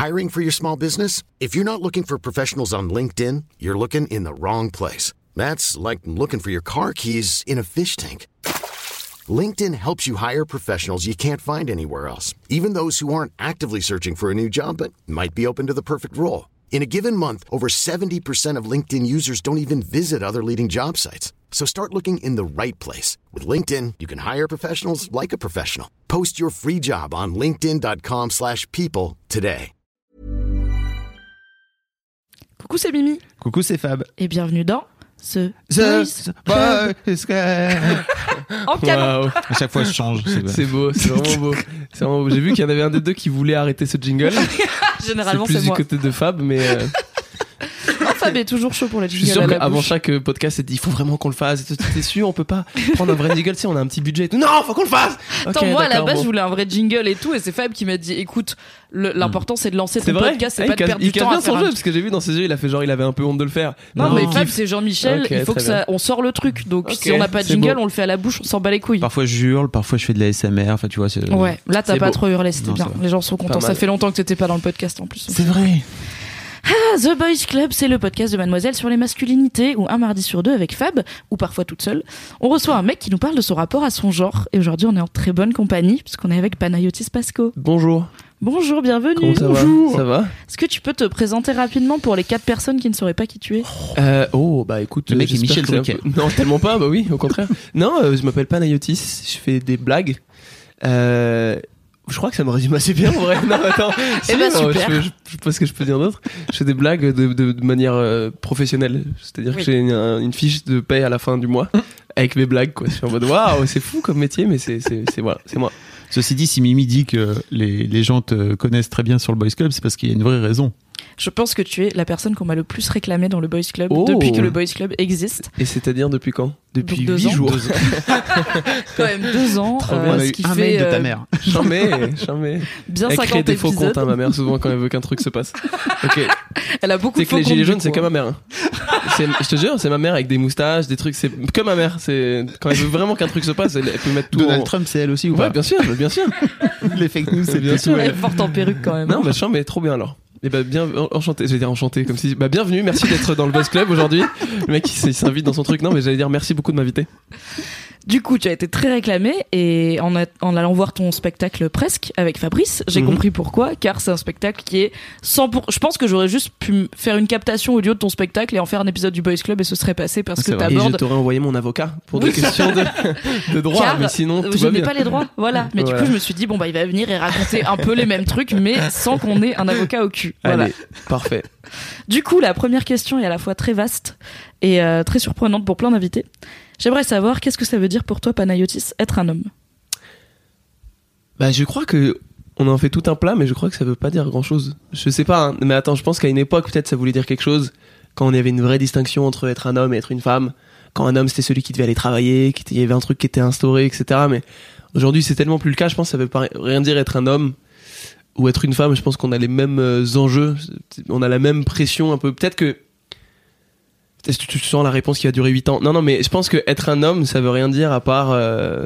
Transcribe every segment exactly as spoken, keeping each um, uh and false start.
Hiring for your small business? If you're not looking for professionals on LinkedIn, you're looking in the wrong place. That's like looking for your car keys in a fish tank. LinkedIn helps you hire professionals you can't find anywhere else, even those who aren't actively searching for a new job but might be open to the perfect role. In a given month, over seventy percent of LinkedIn users don't even visit other leading job sites. So start looking in the right place. With LinkedIn, you can hire professionals like a professional. Post your free job on linkedin.com slash people today. Coucou, c'est Mimi. Coucou, c'est Fab. Et bienvenue dans The, The Boys Club. En canon. Wow. À chaque fois, je change. C'est, c'est beau, c'est vraiment beau. C'est vraiment beau. J'ai vu qu'il y en avait un des deux qui voulait arrêter ce jingle. Généralement, c'est plus c'est du moi. côté de Fab, mais... Euh... Non, Fab est toujours chaud pour les Je jingles. suis sûr à la qu'avant bouche. chaque podcast, c'est dit, il faut vraiment qu'on le fasse. Et toi, t'es sûr, on peut pas prendre un vrai jingle, si on a un petit budget et tout. Non, faut qu'on le fasse. Attends, okay, moi, à la d'accord, base, bon. je voulais un vrai jingle et tout, et c'est Fab qui m'a dit, écoute, le, l'important, c'est de lancer C'est ton vrai podcast, c'est ah, pas il de casse, perdre il du casse temps bien à son faire jeu, un... parce que j'ai vu dans ses yeux, il a fait genre, il avait un peu honte de le faire. Non, non mais il Fab, kiffe. c'est Jean-Michel, Ok, il faut très que ça, bien. on sort le truc. Donc, Ok, si on n'a pas de c'est jingle, beau. on le fait à la bouche, on s'en bat les couilles. Parfois, je hurle, parfois, je fais de la S M R. Enfin, tu vois, c'est... Ouais, là, t'as C'est pas beau. trop hurlé, c'était Non, bien. ça va. Les gens sont contents. Pas Ça mal. fait longtemps que t'étais pas dans le podcast en plus. C'est vrai. Ah, The Boys Club, c'est le podcast de Mademoiselle sur les masculinités, où un mardi sur deux avec Fab, ou parfois toute seule, on reçoit un mec qui nous parle de son rapport à son genre. Et aujourd'hui, on est en très bonne compagnie, puisqu'on est avec Panayotis Pasco. Bonjour. Bonjour, bienvenue. Comment ça Bonjour. va? Ça va? Est-ce que tu peux te présenter rapidement pour les quatre personnes qui ne sauraient pas qui tu es? Euh, oh, bah écoute, Le mec euh, est Michel j'espère que c'est un Drucker. peu- Non, tellement pas, bah oui, au contraire. Non, euh, je m'appelle Panayotis, je fais des blagues. Euh, je crois que ça me résume assez bien, en vrai. Non, attends. Eh ben, non, super. Je, je, je sais pas ce que je peux dire d'autre. Je fais des blagues de, de, de manière euh, professionnelle. C'est-à-dire Oui. que j'ai une, une fiche de paye à la fin du mois avec mes blagues, quoi. Je suis en mode, waouh, c'est fou comme métier, mais c'est, c'est, c'est, voilà, c'est moi. Ceci dit, si Mimi dit que les, les gens te connaissent très bien sur le Boys Club, c'est parce qu'il y a une vraie raison. Je pense que tu es la personne qu'on m'a le plus réclamé dans le Boys Club Oh. depuis que le Boys Club existe. Et c'est-à-dire depuis quand? Depuis Donc deux huit ans. jours. Quand même deux ans. Trop euh, bien. On a ce eu qui un fait mail de euh, ta mère. Jamais, jamais. bien Elle crée cinquante des faux épisodes. comptes, hein, ma mère, souvent quand elle veut qu'un truc se passe. Ok. Elle a beaucoup C'est de que faux les gilets comptes, jaunes, du c'est coup, comme hein. ma mère. hein. C'est, je te jure, c'est ma mère avec des moustaches, des trucs, c'est que ma mère. C'est quand elle veut vraiment qu'un truc se passe, elle, elle peut mettre tout. Donald en... Trump, c'est elle aussi ou Ouais, pas? bien sûr, bien sûr. Les fake news, c'est Bien bien sûr. Elle est forte en perruque quand même. Non, bah je mais trop bien alors. Et bah bien enchanté, j'allais dire enchanté comme si bah bienvenue, merci d'être dans le Buzz Club aujourd'hui. Le mec il s'invite dans son truc. Non, mais j'allais dire merci beaucoup de m'inviter. Du coup, tu as été très réclamé et en, a- en allant voir ton spectacle presque avec Fabrice, j'ai Mhm. compris pourquoi, car c'est un spectacle qui est cent pour cent. Je pense que j'aurais juste pu m- faire une captation audio de ton spectacle et en faire un épisode du Boys Club et ce serait passé parce Ah, que c'est vrai. Et je t'abordes. t'aurais envoyé mon avocat pour Oui. des questions de, de droit, Car mais sinon tout je va n'ai bien. pas les droits, voilà. Mais Voilà. du coup, je me suis dit bon bah il va venir et raconter un peu les mêmes trucs, mais sans qu'on ait un avocat au cul. Voilà. Allez, parfait. Du coup, la première question est à la fois très vaste et euh, très surprenante pour plein d'invités. J'aimerais savoir qu'est-ce que ça veut dire pour toi, Panayotis, être un homme. Bah je crois que on en fait tout un plat, mais je crois que ça veut pas dire grand chose. Je sais pas, hein, mais attends, je pense qu'à une époque peut-être ça voulait dire quelque chose quand on avait une vraie distinction entre être un homme et être une femme. Quand un homme c'était celui qui devait aller travailler, qu'il y avait un truc qui était instauré, et cetera. Mais aujourd'hui c'est tellement plus le cas. Je pense que ça veut pas rien dire être un homme ou être une femme. Je pense qu'on a les mêmes euh, enjeux, on a la même pression un peu. Peut-être que est-ce que tu sens la réponse qui va durer huit ans? Non, non, mais je pense que être un homme, ça veut rien dire à part euh,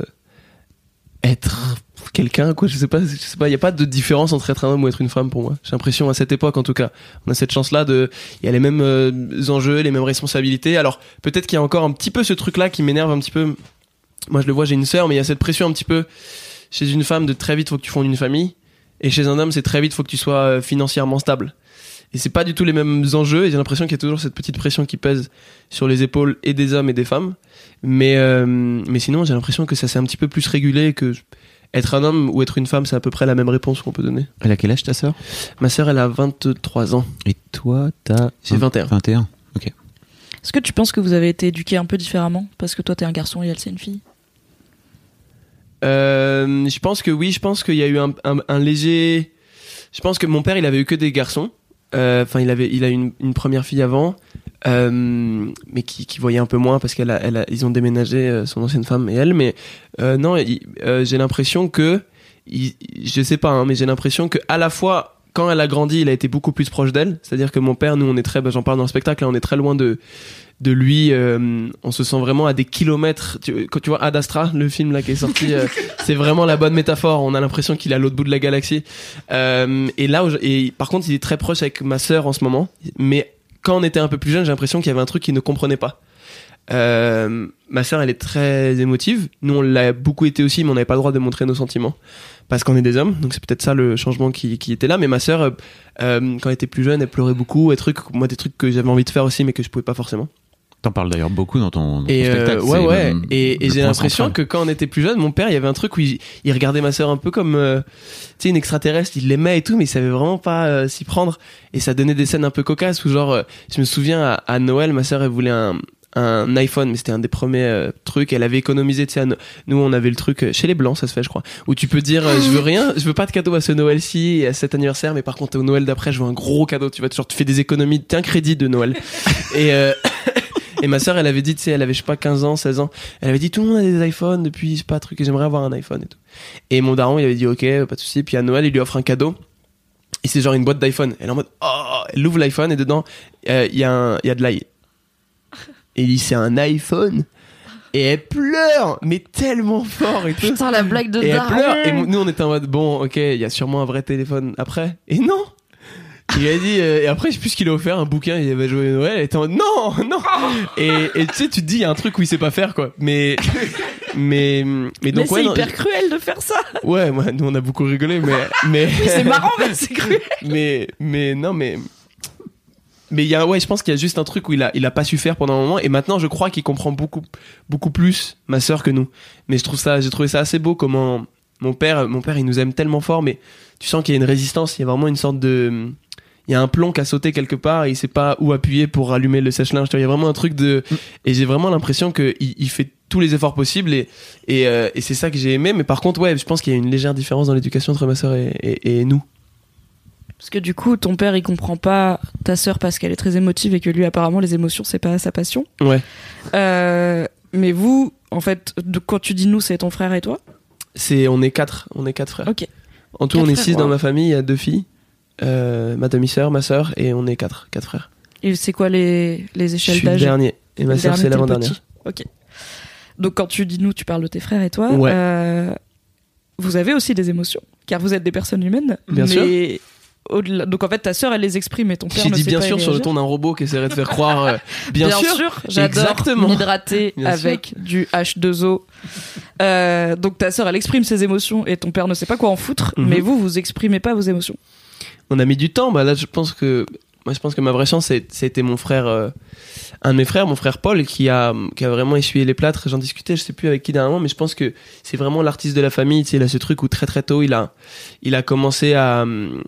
être quelqu'un, quoi. Je sais pas, je sais pas. Il y a pas de différence entre être un homme ou être une femme pour moi. J'ai l'impression à cette époque, en tout cas, on a cette chance-là de. Il y a les mêmes euh, enjeux, les mêmes responsabilités. Alors peut-être qu'il y a encore un petit peu ce truc-là qui m'énerve un petit peu. Moi, je le vois, j'ai une sœur, mais il y a cette pression un petit peu chez une femme de très vite faut que tu fondes une famille, et chez un homme c'est très vite faut que tu sois euh, financièrement stable. Et c'est pas du tout les mêmes enjeux, et j'ai l'impression qu'il y a toujours cette petite pression qui pèse sur les épaules et des hommes et des femmes. Mais, euh, mais sinon, j'ai l'impression que ça s'est un petit peu plus régulé, que être un homme ou être une femme, c'est à peu près la même réponse qu'on peut donner. Elle a quel âge, ta sœur? Ma sœur, elle a vingt-trois ans. Et toi, t'as... J'ai vingt et un. vingt et un, ok. Est-ce que tu penses que vous avez été éduqués un peu différemment parce que toi t'es un garçon et elle c'est une fille? Euh, je pense que oui, je pense qu'il y a eu un, un, un léger... Je pense que mon père, il avait eu que des garçons. Enfin, euh, il avait, il a eu une, une première fille avant, euh, mais qui, qui voyait un peu moins parce qu'elle a, elle a, ils ont déménagé, euh, son ancienne femme et elle. Mais euh, non, il, euh, j'ai l'impression que, il, je sais pas, hein, mais j'ai l'impression que à la fois quand elle a grandi, il a été beaucoup plus proche d'elle. C'est-à-dire que mon père, nous, on est très, bah, j'en parle dans le spectacle, là, on est très loin de de lui. Euh, on se sent vraiment à des kilomètres. Tu, quand tu vois Ad Astra, le film là qui est sorti, euh, c'est vraiment la bonne métaphore. On a l'impression qu'il est à l'autre bout de la galaxie. Euh, et là, et par contre, il est très proche avec ma sœur en ce moment. Mais quand on était un peu plus jeune, j'ai l'impression qu'il y avait un truc qu'il ne comprenait pas. Euh, ma sœur, elle est très émotive. Nous, on l'a beaucoup été aussi, mais on n'avait pas le droit de montrer nos sentiments parce qu'on est des hommes. Donc c'est peut-être ça le changement qui, qui était là. Mais ma sœur, euh, euh, quand elle était plus jeune, elle pleurait beaucoup. Et trucs, moi, des trucs que j'avais envie de faire aussi, mais que je pouvais pas forcément. T'en parles d'ailleurs beaucoup dans ton, dans et ton spectacle. Euh, ouais, c'est ouais. Le, et et le j'ai l'impression central. que quand on était plus jeune, mon père, il y avait un truc où il, il regardait ma sœur un peu comme, euh, tu sais, une extraterrestre. Il l'aimait et tout, mais il savait vraiment pas euh, s'y prendre. Et ça donnait des scènes un peu cocasses où genre, euh, je me souviens à, à Noël, ma sœur, elle voulait un un iPhone, mais c'était un des premiers euh, trucs. Elle avait économisé, tu sais, no- nous on avait le truc euh, chez les blancs, ça se fait, je crois, où tu peux dire euh, je veux rien, je veux pas de cadeau à ce Noël-ci et à cet anniversaire, mais par contre au Noël d'après je veux un gros cadeau. Tu vois, genre tu fais des économies, t'as un crédit de Noël. et euh, et ma sœur, elle avait dit, tu sais, elle avait je sais pas quinze ans, seize ans, elle avait dit tout le monde a des iPhones depuis, je sais pas, truc, et j'aimerais avoir un iPhone et tout. Et mon daron, il avait dit ok, pas de souci. Puis à Noël, il lui offre un cadeau. Et c'est genre une boîte d'iPhone. Elle est en mode oh, elle ouvre l'iPhone et dedans il euh, y a un, il y a de l'ail. Et il dit c'est un iPhone. Et elle pleure, mais tellement fort et tout. Putain, la blague de Et elle daron. pleure. Et nous on était en mode bon, ok, il y a sûrement un vrai téléphone après. Et non. Il a dit euh, et après je sais plus ce qu'il a offert, un bouquin, il avait joué Noël. Elle était en mode non, non. Et et tu sais, tu te dis il y a un truc où il sait pas faire quoi. Mais mais mais donc mais ouais, c'est non, hyper cruel de faire ça. ouais, moi nous on a beaucoup rigolé, mais mais Oui, c'est marrant, mais c'est cruel. mais mais non mais mais il y a ouais je pense qu'il y a juste un truc où il a il a pas su faire pendant un moment et maintenant je crois qu'il comprend beaucoup beaucoup plus ma sœur que nous. Mais je trouve ça j'ai trouvé ça assez beau comment mon père mon père il nous aime tellement fort, mais tu sens qu'il y a une résistance, il y a vraiment une sorte de il y a un plomb qui a sauté quelque part et il sait pas où appuyer pour allumer le sèche-linge. Il y a vraiment un truc de et j'ai vraiment l'impression que il, il fait tous les efforts possibles et et, euh, et c'est ça que j'ai aimé. Mais par contre ouais je pense qu'il y a une légère différence dans l'éducation entre ma sœur et, et, et nous. Parce que du coup, ton père, il comprend pas ta sœur parce qu'elle est très émotive et que lui, apparemment, les émotions, c'est pas sa passion. Ouais. Euh, mais vous, en fait, de, quand tu dis nous, c'est ton frère et toi? C'est on est quatre, on est quatre frères. Ok. En tout, Quatre on est frères, six wow. dans ma famille. Il y a deux filles, euh, ma demi-sœur, ma sœur, et on est quatre, quatre frères. Et c'est quoi les, les Je échelles suis le d'âge? dernier, et ma Le sœur dernier, c'est t'es le l'avant-dernière. petit. Ok. Donc quand tu dis nous, tu parles de tes frères et toi. Ouais. Euh, vous avez aussi des émotions, car vous êtes des personnes humaines. Bien mais sûr. Au-delà, donc en fait, ta sœur, elle les exprime, et ton père J'ai ne dit sait bien pas sûr y sur le réagir. ton d'un robot qui essaierait de faire croire. euh, bien, Bien sûr. sûr, j'adore Exactement. m'hydrater Bien avec du H deux O. Euh, donc ta sœur, elle exprime ses émotions et ton père ne sait pas quoi en foutre, Mhm. mais vous, vous exprimez pas vos émotions. On a mis du temps. Bah là, je pense que moi, je pense que ma vraie chance, c'est- c'était mon frère, euh, un de mes frères, mon frère Paul, qui a qui a vraiment essuyé les plâtres. J'en discutais, je sais plus avec qui dernièrement, mais je pense que c'est vraiment l'artiste de la famille. Tu sais, il a ce truc où très très tôt, il a il a commencé à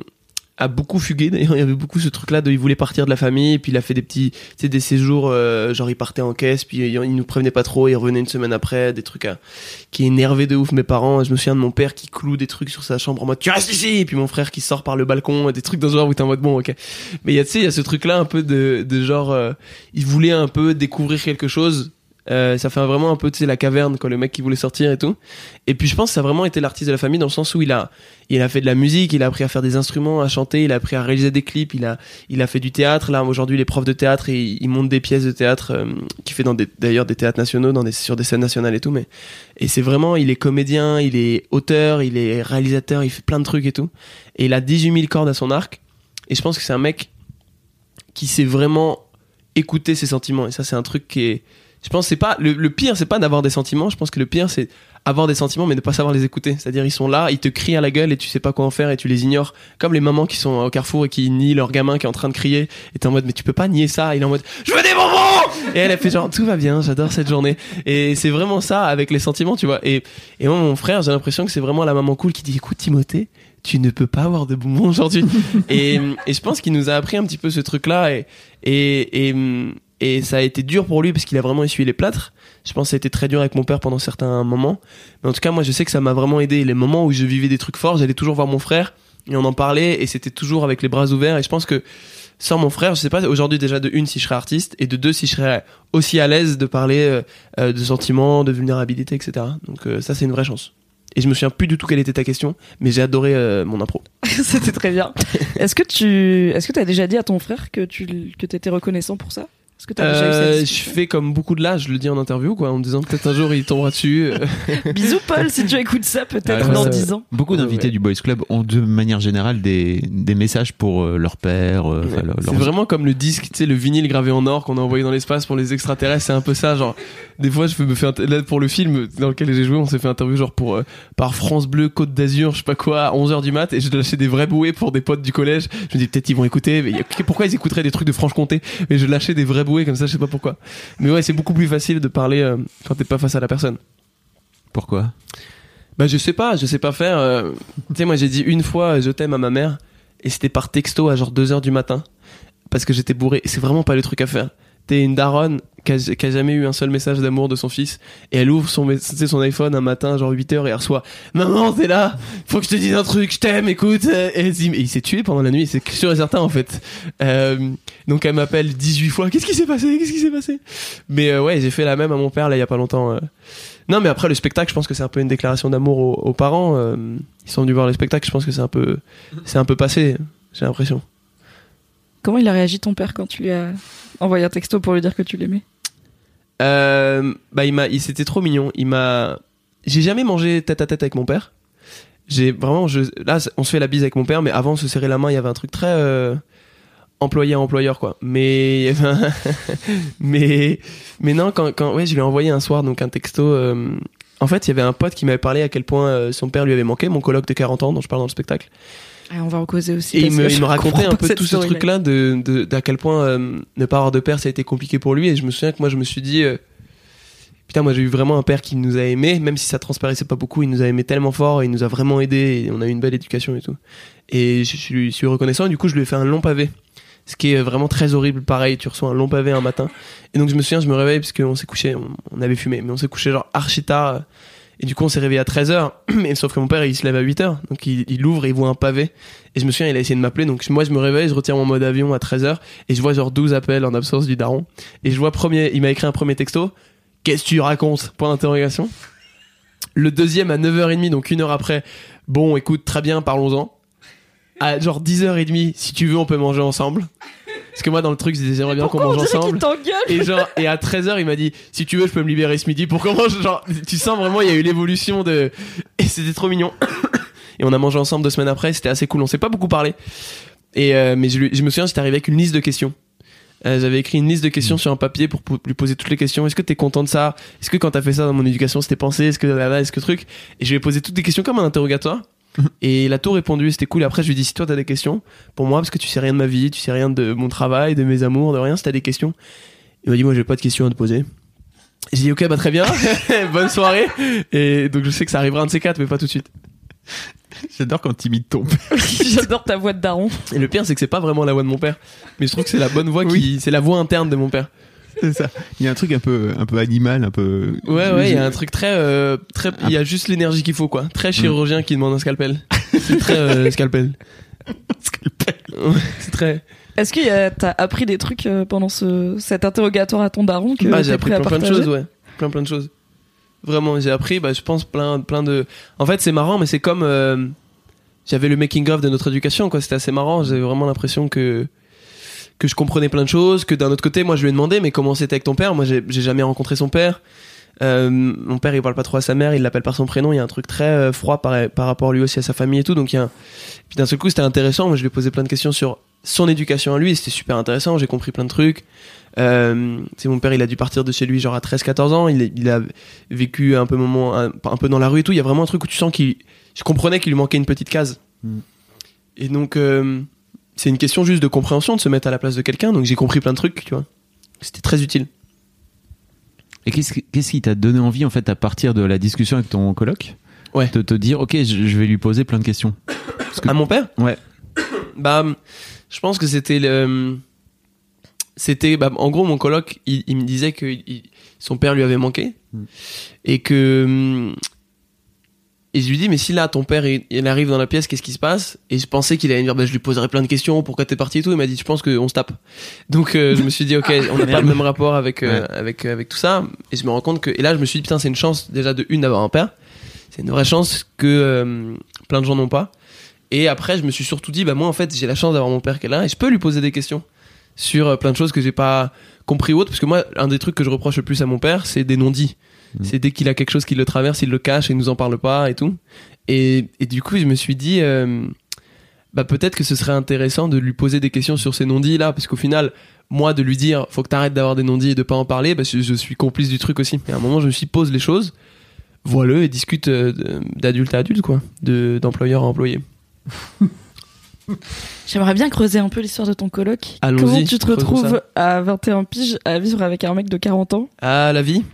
a beaucoup fugué. D'ailleurs, il y avait beaucoup ce truc-là de il voulait partir de la famille, et puis il a fait des petits, tu sais, des séjours, euh, genre il partait en caisse, puis il, il nous prévenait pas trop, il revenait une semaine après, des trucs à, qui énervaient de ouf mes parents. Je me souviens de mon père qui cloue des trucs sur sa chambre en mode tu restes ici, et puis mon frère qui sort par le balcon, des trucs dans ce genre où t'es en mode bon ok. Mais il y a, tu sais, il y a ce truc-là un peu de, de genre, euh, il voulait un peu découvrir quelque chose. Euh, ça fait vraiment un peu, tu sais, la caverne, quoi, le mec qui voulait sortir et tout. Et puis je pense que ça a vraiment été l'artiste de la famille dans le sens où il a, il a fait de la musique, il a appris à faire des instruments, à chanter, il a appris à réaliser des clips, il a, il a fait du théâtre. Là, aujourd'hui, il est prof de théâtre et il, il monte des pièces de théâtre, euh, qu'il fait dans des, d'ailleurs des théâtres nationaux, dans des, sur des scènes nationales et tout. Mais, et c'est vraiment, il est comédien, il est auteur, il est réalisateur, il fait plein de trucs et tout. Et il a dix-huit mille cordes à son arc. Et je pense que c'est un mec qui sait vraiment écouter ses sentiments. Et ça, c'est un truc qui est, je pense que c'est pas le, le pire, c'est pas d'avoir des sentiments. Je pense que le pire, c'est avoir des sentiments mais ne pas savoir les écouter. C'est-à-dire ils sont là, ils te crient à la gueule et tu sais pas quoi en faire et tu les ignores. Comme les mamans qui sont au carrefour et qui nient leur gamin qui est en train de crier et t'es en mode mais tu peux pas nier ça. Il est en mode je veux des bonbons et elle a fait genre tout va bien, j'adore cette journée. Et c'est vraiment ça avec les sentiments, tu vois. Et et moi mon frère, j'ai l'impression que c'est vraiment la maman cool qui dit écoute Timothée, tu ne peux pas avoir de bonbons aujourd'hui. et et je pense qu'il nous a appris un petit peu ce truc là et et et Et ça a été dur pour lui parce qu'il a vraiment essuyé les plâtres. Je pense que ça a été très dur avec mon père pendant certains moments. Mais en tout cas, moi, je sais que ça m'a vraiment aidé. Les moments où je vivais des trucs forts, j'allais toujours voir mon frère et on en parlait et c'était toujours avec les bras ouverts. Et je pense que sans mon frère, je sais pas aujourd'hui déjà de une si je serais artiste et de deux si je serais aussi à l'aise de parler euh, de sentiments, de vulnérabilité, et cetera. Donc euh, ça, c'est une vraie chance. Et je me souviens plus du tout quelle était ta question, mais j'ai adoré euh, mon impro. C'était très bien. Est-ce que tu est-ce que t'as déjà dit à ton frère que tu que t'étais reconnaissant pour ça? Est-ce que t'as déjà eu cette Euh, je discussion? fais comme beaucoup de là, je le dis en interview, quoi, en me disant peut-être un jour il tombera dessus. Bisous Paul, si tu écoutes ça peut-être Ouais, dans ouais. dix ans. Beaucoup d'invités Ouais. du Boys Club ont de manière générale des, des messages pour euh, leur père. euh, enfin, leur- C'est leur- vraiment comme le disque, tu sais, le vinyle gravé en or qu'on a envoyé dans l'espace pour les extraterrestres. C'est un peu ça, genre. Des fois, je me fais inter- là pour le film dans lequel j'ai joué, on s'est fait interview genre pour euh, par France Bleu Côte d'Azur, je sais pas quoi, à onze heures du mat, et je lâchais des vrais bouées pour des potes du collège. Je me dis peut-être ils vont écouter, mais y a- pourquoi ils écouteraient des trucs de Franche-Comté? Mais je lâchais des vrais bouées comme ça, je sais pas pourquoi. Mais ouais, c'est beaucoup plus facile de parler euh, quand t'es pas face à la personne. Pourquoi? Bah je sais pas, je sais pas faire. euh, tu sais, moi j'ai dit une fois euh, je t'aime à ma mère, et c'était par texto à genre deux heures du matin, parce que j'étais bourré. Et c'est vraiment pas le truc à faire. T'es une daronne qui a, qui a jamais eu un seul message d'amour de son fils, et elle ouvre son, mes- tu sais, son iPhone un matin genre huit heures et elle reçoit maman t'es là, faut que je te dise un truc, je t'aime, écoute. Et, elle se dit- et il s'est tué pendant la nuit, c'est sûr et certain en fait. Euh, donc elle m'appelle dix-huit fois, qu'est-ce qui s'est passé, qu'est-ce qui s'est passé. Mais euh, ouais, j'ai fait la même à mon père là il y a pas longtemps. euh. Non, mais après le spectacle, je pense que c'est un peu une déclaration d'amour aux, aux parents. euh, ils sont venus voir le spectacle, je pense que c'est un peu, c'est un peu passé, j'ai l'impression. Comment il a réagi ton père quand tu lui as envoyé un texto pour lui dire que tu l'aimais? Euh, bah il m'a, il c'était trop mignon. Il m'a, j'ai jamais mangé tête à tête avec mon père. J'ai vraiment, je, là on se fait la bise avec mon père, mais avant se serrer la main, il y avait un truc très euh, employé à employeur quoi. Mais il y avait un- mais mais non quand quand ouais je lui ai envoyé un soir donc un texto. euh, En fait il y avait un pote qui m'avait parlé à quel point euh, son père lui avait manqué, mon coloc de quarante ans dont je parle dans le spectacle. Ah, on va en causer aussi. Et il parce me, que il je me racontait comprends un pas peu cette tout ce storyline. truc-là de, de, d'à quel point euh, ne pas avoir de père ça a été compliqué pour lui. Et je me souviens que moi je me suis dit euh, putain moi j'ai eu vraiment un père qui nous a aimés, même si ça transparaissait pas beaucoup, il nous a aimés tellement fort, et il nous a vraiment aidés, et on a eu une belle éducation et tout. Et je, je lui suis reconnaissant, et du coup je lui ai fait un long pavé. Ce qui est vraiment très horrible, pareil, tu reçois un long pavé un matin. Et donc je me souviens, je me réveille parce qu'on s'est couché, on, on avait fumé, mais on s'est couché genre archi tard. Et du coup on s'est réveillé à treize heures, mais sauf que mon père il se lève à huit heures, donc il, il ouvre et il voit un pavé. Et je me souviens, il a essayé de m'appeler, donc moi je me réveille, je retire mon mode avion à treize heures, et je vois genre douze appels en absence du daron. Et je vois premier, il m'a écrit un premier texto, qu'est-ce que tu racontes? Point d'interrogation. Le deuxième à neuf heures trente, donc une heure après, bon écoute, très bien, parlons-en. À genre dix heures trente, si tu veux on peut manger ensemble. Parce que moi dans le truc je disais j'aimerais bien qu'on Pourquoi on mange dirait ensemble. qu'il t'engueule? Et genre, et à treize heures, il m'a dit, si tu veux, je peux me libérer ce midi pour qu'on mange. Genre, tu sens vraiment, il y a eu l'évolution de, et c'était trop mignon. Et on a mangé ensemble deux semaines après, c'était assez cool. On s'est pas beaucoup parlé. Et, euh, mais je, lui- je me souviens, j'étais arrivé avec une liste de questions. Euh, j'avais écrit une liste de questions sur un papier pour pou- lui poser toutes les questions. Est-ce que t'es content de ça? Est-ce que quand t'as fait ça dans mon éducation, c'était pensé? Est-ce que là, là, est-ce que truc? Et je lui ai posé toutes les questions comme un interrogatoire. Et il a tout répondu, c'était cool. Et après, je lui ai dit, si toi t'as des questions pour moi, parce que tu sais rien de ma vie, tu sais rien de mon travail, de mes amours, de rien, si t'as des questions. Il m'a dit, moi j'ai pas de questions à te poser. J'ai dit, ok, bah très bien, bonne soirée. Et donc je sais que ça arrivera un de ces quatre, mais pas tout de suite. J'adore quand t'imites ton père. J'adore ta voix de daron. Et le pire, c'est que c'est pas vraiment la voix de mon père, mais je trouve que c'est la bonne voix qui, Oui. c'est la voix interne de mon père. C'est ça. Il y a un truc un peu, un peu animal, un peu. Ouais, ouais, il y a un truc très, euh, très, il y a juste l'énergie qu'il faut, quoi. Très chirurgien qui demande un scalpel. C'est très euh, scalpel. Scalpel. Ouais, c'est très. Est-ce que y a- t'as appris des trucs euh, pendant ce, cet interrogatoire à ton daron que Bah, t'es j'ai appris prêt à plein, plein de partager? choses, ouais. Plein, plein de choses. Vraiment, j'ai appris, bah, je pense, plein, plein de. En fait, c'est marrant, mais c'est comme. euh, J'avais le making-of de notre éducation, quoi. C'était assez marrant. J'avais vraiment l'impression que. Que je comprenais plein de choses. Que d'un autre côté, moi, je lui ai demandé, mais comment c'était avec ton père? Moi, j'ai j'ai jamais rencontré son père. Euh, mon père, il parle pas trop à sa mère, il l'appelle par son prénom. Il y a un truc très euh, froid par, par rapport lui aussi à sa famille et tout. Donc, il y a un... Puis d'un seul coup, c'était intéressant. Moi, je lui ai posé plein de questions sur son éducation à lui. C'était super intéressant. J'ai compris plein de trucs. Euh, c'est mon père, il a dû partir de chez lui genre à treize quatorze ans. Il, il a vécu un peu moment, un, un peu dans la rue et tout. Il y a vraiment un truc où tu sens qu'il, je comprenais qu'il lui manquait une petite case. Mm. Et donc, euh, c'est une question juste de compréhension, de se mettre à la place de quelqu'un. Donc, j'ai compris plein de trucs, tu vois. C'était très utile. Et qu'est-ce, qui- qu'est-ce qui t'a donné envie, en fait, à partir de la discussion avec ton coloc? Ouais. De te dire, ok, je, je vais lui poser plein de questions. Parce que- À mon père? Ouais. Bah, je pense que c'était le. C'était. Bah, en gros, mon coloc, il, il me disait que il- son père lui avait manqué. Mm. Et que. hum, Et je lui dis, mais si là, ton père, il, il arrive dans la pièce, qu'est-ce qui se passe? Et je pensais qu'il allait me dire, bah, je lui poserai plein de questions, pourquoi t'es parti et tout. Il m'a dit, je pense qu'on se tape. Donc, euh, je me suis dit, ok, on n'a pas le même rapport avec, euh, Ouais. avec, euh, avec tout ça. Et je me rends compte que. Et là, je me suis dit, putain, c'est une chance, déjà, de une, d'avoir un père. c'est une vraie chance que euh, plein de gens n'ont pas. Et après, je me suis surtout dit, bah moi en fait, j'ai la chance d'avoir mon père qui est là et je peux lui poser des questions sur euh, plein de choses que j'ai pas compris ou autre. Parce que moi, un des trucs que je reproche le plus à mon père, c'est des non-dits. Mmh. C'est dès qu'il a quelque chose qui le traverse, il le cache et il nous en parle pas et tout. Et, et du coup, je me suis dit, euh, bah peut-être que ce serait intéressant de lui poser des questions sur ces non-dits là, parce qu'au final, moi, de lui dire, faut que t'arrêtes d'avoir des non-dits et de pas en parler, bah je, je suis complice du truc aussi. Et à un moment, je me suis dit, pose les choses, vois-le et discute euh, d'adulte à adulte, quoi, de, d'employeur à employé. J'aimerais bien creuser un peu l'histoire de ton coloc. Allons-y, comment tu te retrouves ça. à vingt et un piges à vivre avec un mec de quarante ans? Ah, la vie.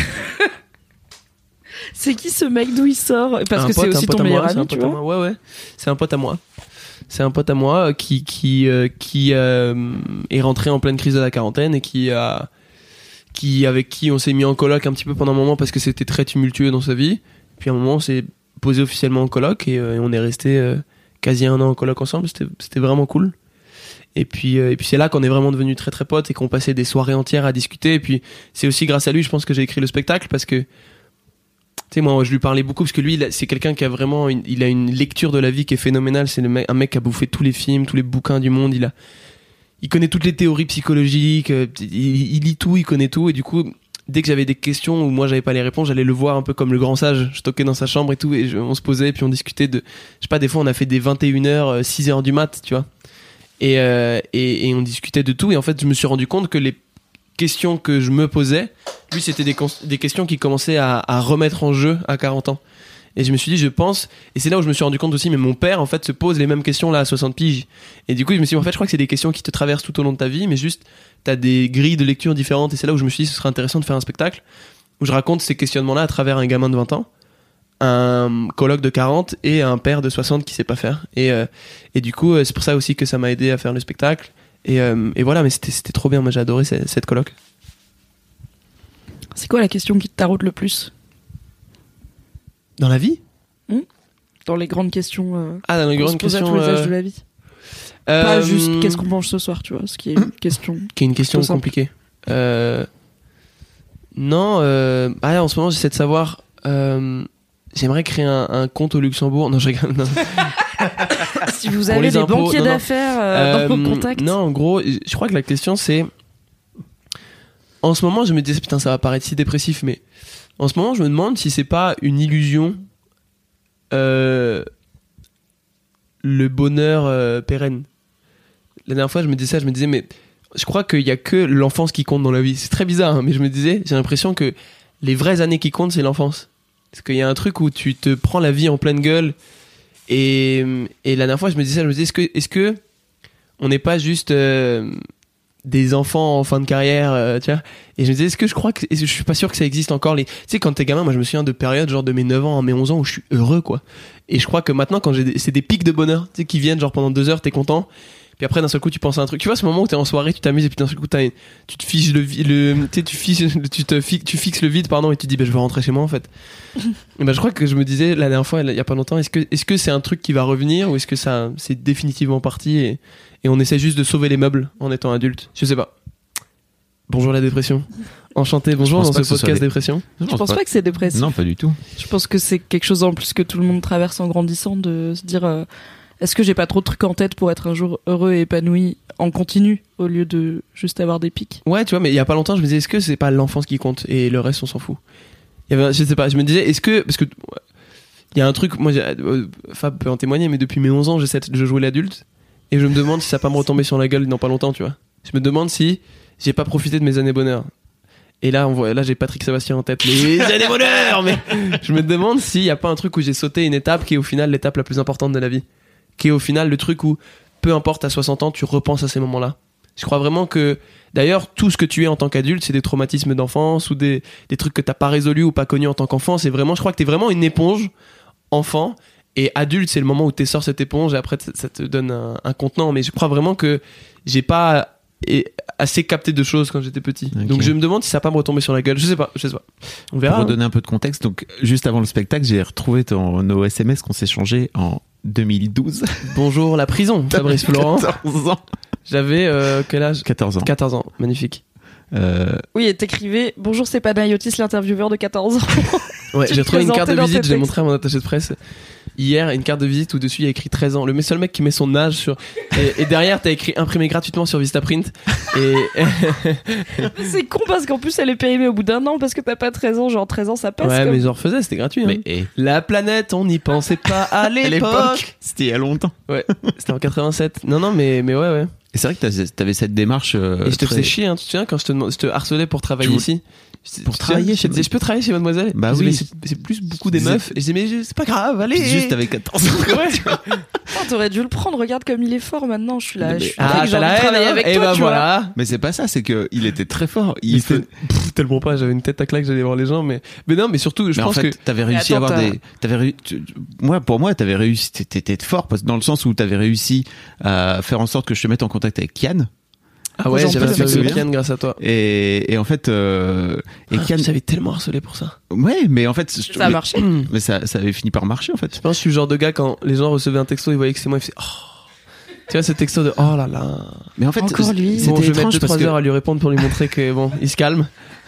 C'est qui ce mec, d'où il sort? Parce un que pote, c'est aussi ton meilleur ami, tu vois. Ouais, ouais. C'est un pote à moi. C'est un pote à moi qui qui euh, qui euh, est rentré en pleine crise de la quarantaine et qui a qui avec qui on s'est mis en coloc un petit peu pendant un moment parce que c'était très tumultueux dans sa vie. Puis à un moment, on s'est posé officiellement en coloc et, euh, et on est resté euh, quasi un an en coloc ensemble. C'était c'était vraiment cool. Et puis euh, et puis c'est là qu'on est vraiment devenus très très potes et qu'on passait des soirées entières à discuter. Et puis c'est aussi grâce à lui, je pense que j'ai écrit le spectacle parce que tu sais, moi, je lui parlais beaucoup parce que lui, c'est quelqu'un qui a vraiment une, il a une lecture de la vie qui est phénoménale. C'est le mec, un mec qui a bouffé tous les films, tous les bouquins du monde. Il a, il connaît toutes les théories psychologiques. Il, il lit tout, il connaît tout. Et du coup, dès que j'avais des questions où moi j'avais pas les réponses, j'allais le voir un peu comme le grand sage. Je toquais dans sa chambre et tout, et je, on se posait et puis on discutait de, je sais pas, des fois on a fait des vingt et une heures, six heures du mat, tu vois. Et, euh, et, et on discutait de tout. Et en fait, je me suis rendu compte que les questions que je me posais, lui c'était des, cons- des questions qui commençaient à, à remettre en jeu à quarante ans. Et je me suis dit, je pense, et c'est là où je me suis rendu compte aussi, mais mon père en fait se pose les mêmes questions là à soixante piges. Et du coup je me suis dit, en fait je crois que c'est des questions qui te traversent tout au long de ta vie, mais juste t'as des grilles de lecture différentes. Et c'est là où je me suis dit, ce serait intéressant de faire un spectacle où je raconte ces questionnements là à travers un gamin de vingt ans, un coloc de quarante et un père de soixante qui sait pas faire. Et, euh, et du coup c'est pour ça aussi que ça m'a aidé à faire le spectacle. Et, euh, et voilà, mais c'était, c'était trop bien, moi j'ai adoré cette, cette coloc. C'est quoi la question qui te taraude le plus dans la vie? mmh Dans les grandes questions euh, ah dans les grandes questions à tous les âges euh... de la vie, euh... pas juste qu'est-ce qu'on mange ce soir, tu vois, ce qui est une question qui est une question compliquée. euh... non euh... ah, en ce moment j'essaie de savoir, euh... j'aimerais créer un, un compte au Luxembourg. Non, je rigole. Non. Si vous avez des impôts, banquiers non, non. d'affaires euh, dans euh, vos contacts. Non, en gros, je crois que la question c'est, en ce moment je me dis, putain ça va paraître si dépressif, mais en ce moment je me demande si c'est pas une illusion euh, le bonheur euh, pérenne. La dernière fois je me disais ça, je me disais mais je crois qu'il y a que l'enfance qui compte dans la vie. C'est très bizarre, hein, mais je me disais, j'ai l'impression que les vraies années qui comptent c'est l'enfance. Parce qu'il y a un truc où tu te prends la vie en pleine gueule. Et, et la dernière fois, je me disais ça, je me disais, est-ce que, est-ce que on n'est pas juste euh, des enfants en fin de carrière, euh, tu vois? Et je me disais, est-ce que je crois que, je suis pas sûr que ça existe encore les, tu sais, quand t'es gamin, moi je me souviens de périodes genre de mes neuf ans à mes onze ans où je suis heureux, quoi. Et je crois que maintenant, quand j'ai des, c'est des pics de bonheur, tu sais, qui viennent genre pendant deux heures, t'es content. Puis après, d'un seul coup, tu penses à un truc. Tu vois, ce moment où t'es en soirée, tu t'amuses, et puis d'un seul coup, t'as, tu te fiches le, le, tu sais, tu fiches, tu te fixes, tu fixes le vide, pardon, et tu te dis, bah, je veux rentrer chez moi, en fait. Et bah, je crois que je me disais, la dernière fois, il y a pas longtemps, est-ce que, est-ce que c'est un truc qui va revenir, ou est-ce que ça, c'est définitivement parti, et, et on essaie juste de sauver les meubles en étant adulte? Je sais pas. Bonjour la dépression. Enchanté, bonjour dans ce podcast des... dépression. Je, je pense, pense pas, pas que c'est dépressif. Non, pas du tout. Je pense que c'est quelque chose en plus que tout le monde traverse en grandissant, de se dire, euh, est-ce que j'ai pas trop de trucs en tête pour être un jour heureux et épanoui en continu au lieu de juste avoir des pics? Ouais, tu vois, mais il y a pas longtemps, je me disais, est-ce que c'est pas l'enfance qui compte et le reste, on s'en fout? Il y avait, je sais pas, je me disais, est-ce que, parce que il y a un truc, moi, euh, Fab peut en témoigner, mais depuis mes onze ans, j'essaie de jouer l'adulte et je me demande si ça va pas me retomber sur la gueule dans pas longtemps, tu vois. Je me demande si j'ai pas profité de mes années bonheur. Et là, on voit, là, j'ai Patrick Sébastien en tête. Les années bonheur, mais je me demande s'il y a pas un truc où j'ai sauté une étape qui est au final l'étape la plus importante de la vie, qui est au final le truc où, peu importe à soixante ans, tu repenses à ces moments-là. Je crois vraiment que, d'ailleurs, tout ce que tu es en tant qu'adulte, c'est des traumatismes d'enfance ou des, des trucs que t'as pas résolus ou pas connus en tant qu'enfant. C'est vraiment, je crois que t'es vraiment une éponge, enfant, et adulte, c'est le moment où t'essors cette éponge et après, ça te donne un, un contenant. Mais je crois vraiment que j'ai pas et assez capté de choses quand j'étais petit. Okay. Donc je me demande si ça va pas me retomber sur la gueule. Je sais pas, je sais pas. On verra. Pour redonner un peu de contexte, donc juste avant le spectacle, j'ai retrouvé ton, nos S M S qu'on s'est échangés en deux mille douze. Bonjour la prison, Fabrice Florent. quatorze ans. J'avais euh, quel âge? quatorze ans. quatorze ans, magnifique. Euh... Oui, et t'écrivais « Bonjour, c'est Panayotis, l'intervieweur de quatorze ans ». Ouais, Tu j'ai te trouvé une carte de présentais dans visite, tes j'ai textes. montré à mon attaché de presse hier, une carte de visite où dessus il y a écrit treize ans. Le seul mec qui met son âge sur. Et, et derrière, t'as écrit imprimé gratuitement sur Vistaprint. Et. C'est con parce qu'en plus, elle est périmée au bout d'un an parce que t'as pas treize ans. Genre treize ans, ça passe. Ouais, comme... mais j'en refaisais, c'était gratuit. Hein. Mais et, La planète, on n'y pensait pas à à l'époque. l'époque, c'était il y a longtemps. Ouais, c'était en quatre-vingt-sept. Non, non, mais, mais ouais, ouais. Et c'est vrai que t'as- t'avais cette démarche. Euh, Et je te très- faisais chier, hein, tu te souviens, quand je te, demandais- je te harcelais pour travailler Tu ici. Je- Pour je te travailler disais, chez- je te disais, je peux travailler chez Mademoiselle. Bah Je disais, oui. mais c'est, c'est plus beaucoup des Je disais- meufs. Et je disais, mais je- c'est pas grave, allez. Puis juste avec quatorze ans. Ouais. Putain, t'aurais dû le prendre. Regarde comme il est fort maintenant. Je suis là. Mais- Je suis Ah, là, j'ai t'as envie de la haine, travailler hein. avec Et toi, bah tu vois. voilà. Mais c'est pas ça, c'est que il était très fort. Il Il fait- fait pff, tellement pas, j'avais une tête à claque, j'allais voir les gens, mais mais non, mais surtout, je mais en pense fait, que t'avais réussi attends, à avoir t'as- des. T'avais réu- tu- Moi, pour moi, t'avais réussi. T'étais t'étais fort parce que dans le sens où t'avais réussi à faire en sorte que je te mette en contact avec Kian. ah ouais, J'en j'avais peux un plus. de Kian grâce à toi. Et, et en fait, euh, et Ah, Kian. j'avais tellement harcelé pour ça. Ouais, mais en fait, je- Ça a mais- marché. Mais ça, ça avait fini par marcher en fait. Je pense que je suis le genre de gars quand les gens recevaient un texto, ils voyaient que c'est moi, ils faisaient oh. Tu vois ce texto de oh là là. Mais en fait, Encore lui. c'était Bon, je vais mettre étrange deux parce trois que heures à lui répondre pour lui montrer que bon, il se calme.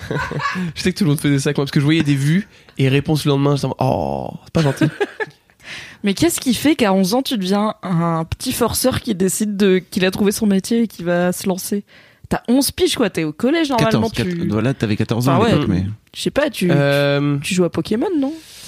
Je sais que tout le monde faisait ça avec moi parce que je voyais des vues et réponses le lendemain, j'étais en mode, oh, c'est pas gentil. Mais qu'est-ce qui fait qu'à onze ans, tu deviens un petit forceur qui décide de qu'il a trouvé son métier et qui va se lancer? T'as onze piges, quoi. T'es au collège, normalement. quatorze, tu... quatorze, voilà, t'avais quatorze ans Enfin, à l'époque, ouais. mais. Je sais pas, tu... euh, tu joues à Pokémon, non?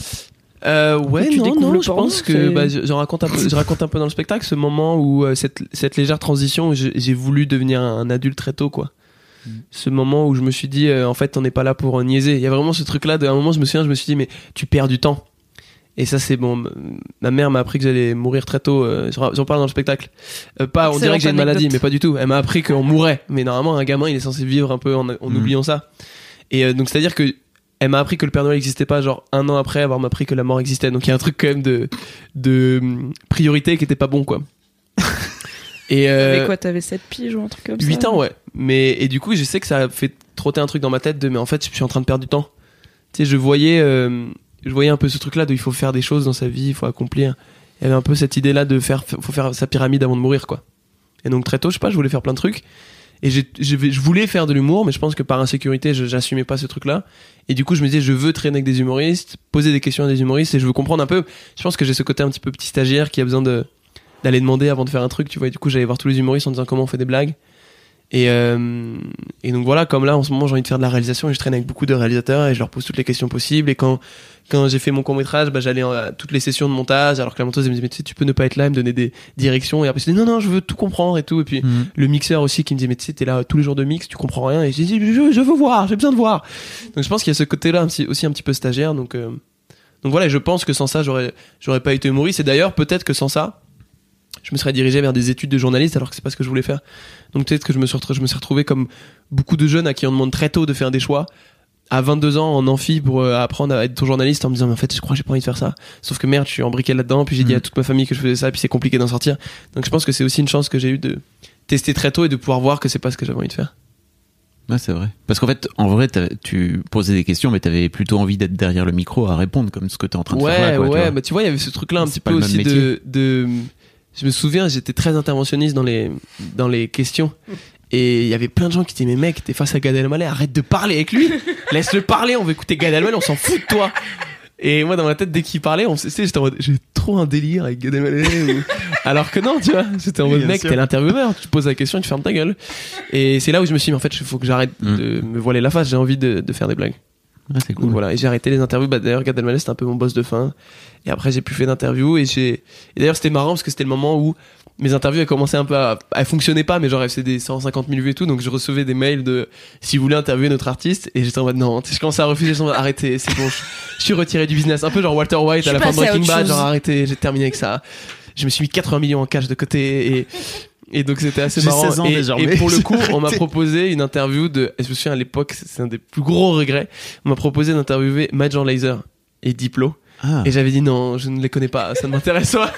Euh, ouais, Tu non, découvres non, le je porno, pense que c'est- bah, je, je raconte un peu, je raconte un peu dans le spectacle ce moment où euh, cette, cette légère transition, où j'ai, j'ai voulu devenir un adulte très tôt, quoi. Mm. Ce moment où je me suis dit, euh, en fait, on n'est pas là pour euh, niaiser. Il y a vraiment ce truc-là. À un moment, je me souviens, je me suis dit, mais tu perds du temps. Et ça, c'est bon. m- Ma mère m'a appris que j'allais mourir très tôt. euh, j'en j'en parle dans le spectacle. Euh, pas, on Excellente dirait que j'ai une maladie, anecdote. mais pas du tout. Elle m'a appris qu'on mourait. Mais normalement, un gamin, il est censé vivre un peu en, en Mm. oubliant ça. Et euh, donc, c'est-à-dire que elle m'a appris que le Père Noël n'existait pas, genre un an après avoir appris que la mort existait. Donc il y a un truc quand même de, de hum, priorité qui était pas bon, quoi. Et T'avais euh, quoi? T'avais sept piges ou un truc comme ça? huit ans, ouais. Mais, et du coup, je sais que ça a fait trotter un truc dans ma tête de, mais en fait, je suis en train de perdre du temps. Tu sais, je voyais, euh, je voyais un peu ce truc-là de il faut faire des choses dans sa vie, il faut accomplir. Il y avait un peu cette idée-là de faire, faut faire sa pyramide avant de mourir, quoi. Et donc très tôt, je sais pas, je voulais faire plein de trucs. Et j'ai- je vais- je voulais faire de l'humour, mais je pense que par insécurité, je- j'assumais pas ce truc-là. Et du coup, je me disais, je veux traîner avec des humoristes, poser des questions à des humoristes, et je veux comprendre un peu. Je pense que j'ai ce côté un petit peu petit stagiaire qui a besoin de d'aller demander avant de faire un truc, tu vois. Et du coup, j'allais voir tous les humoristes en disant comment on fait des blagues. Et, euh, et donc voilà, comme là, en ce moment, j'ai envie de faire de la réalisation et je traîne avec beaucoup de réalisateurs et je leur pose toutes les questions possibles. Et quand, quand j'ai fait mon court-métrage, bah, j'allais à toutes les sessions de montage, alors que la monteuse, elle me disait, mais tu sais, tu peux ne pas être là, elle me donner des directions. Et après, je disais, non, non, je veux tout comprendre et tout. Et puis, Mhm. le mixeur aussi qui me disait, mais tu sais, t'es là tous les jours de mix, tu comprends rien. Et j'ai dit, je, je veux voir, j'ai besoin de voir. Donc je pense qu'il y a ce côté-là un petit- aussi un petit peu stagiaire. Donc, euh, donc voilà, et je pense que sans ça, j'aurais, j'aurais pas été humoriste. Et d'ailleurs, peut-être que sans ça, je me serais dirigé vers des études de journaliste alors que c'est pas ce que je voulais faire. Donc peut-être que je me suis retrouvé, je me suis retrouvé comme beaucoup de jeunes à qui on demande très tôt de faire des choix. À vingt-deux ans en amphi pour euh, apprendre à être journaliste en me disant mais en fait je crois que j'ai pas envie de faire ça. Sauf que merde, je suis embriqué là-dedans, puis j'ai dit Mm. à toute ma famille que je faisais ça, puis c'est compliqué d'en sortir. Donc je pense que c'est aussi une chance que j'ai eu de tester très tôt et de pouvoir voir que c'est pas ce que j'avais envie de faire. Ouais, c'est vrai. Parce qu'en fait, en vrai, t'avais- tu posais des questions, mais t'avais plutôt envie d'être derrière le micro à répondre, comme ce que t'es en train de Ouais, faire là, quoi, tu ouais, vois. bah tu vois, il y avait ce truc-là un C'est petit pas peu le même aussi de, métier. de. Je me souviens, j'étais très interventionniste dans les, dans les questions. Et il y avait plein de gens qui disaient, mais mec, t'es face à Gad Elmaleh, arrête de parler avec lui. Laisse-le parler, on veut écouter Gad Elmaleh, on s'en fout de toi. Et moi, dans ma tête, dès qu'il parlait, on tu sais, j'étais en mode, j'ai trop un délire avec Gad Elmaleh. ou- Alors que non, tu vois, j'étais en mode, Bien mec, sûr. t'es l'intervieweur, tu te poses la question, tu fermes ta gueule. Et c'est là où je me suis dit, mais en fait, il faut que j'arrête Mm. de me voiler la face, j'ai envie de, de faire des blagues. Ouais, c'est Donc cool. voilà, et j'ai arrêté les interviews. Bah, d'ailleurs, Gad Elmaleh, c'était un peu mon boss de fin. Et après, j'ai plus fait d'interviews. Et, j'ai... et d'ailleurs, c'était marrant parce que c'était le moment où mes interviews elles commençaient un peu à. Elles fonctionnaient pas, mais genre, elles faisaient des cent cinquante mille vues et tout. Donc, je recevais des mails de si vous voulez interviewer notre artiste. Et j'étais en mode non, tu sais, je commençais à refuser. Je me arrêtez, c'est bon, je, je suis retiré du business. Un peu genre Walter White Je à la suis fin de passé à Breaking autre Bad. chose. Genre, arrêtez, j'ai terminé avec ça. Je me suis mis quatre-vingts millions en cash de côté. Et. Et donc c'était assez J'ai marrant. seize ans et, désormais. et pour le coup, on m'a proposé une interview de. Je me souviens à l'époque, c'est un des plus gros regrets. On m'a proposé d'interviewer Major Lazer et Diplo. Ah. Et j'avais dit non, je ne les connais pas, ça ne m'intéresse pas.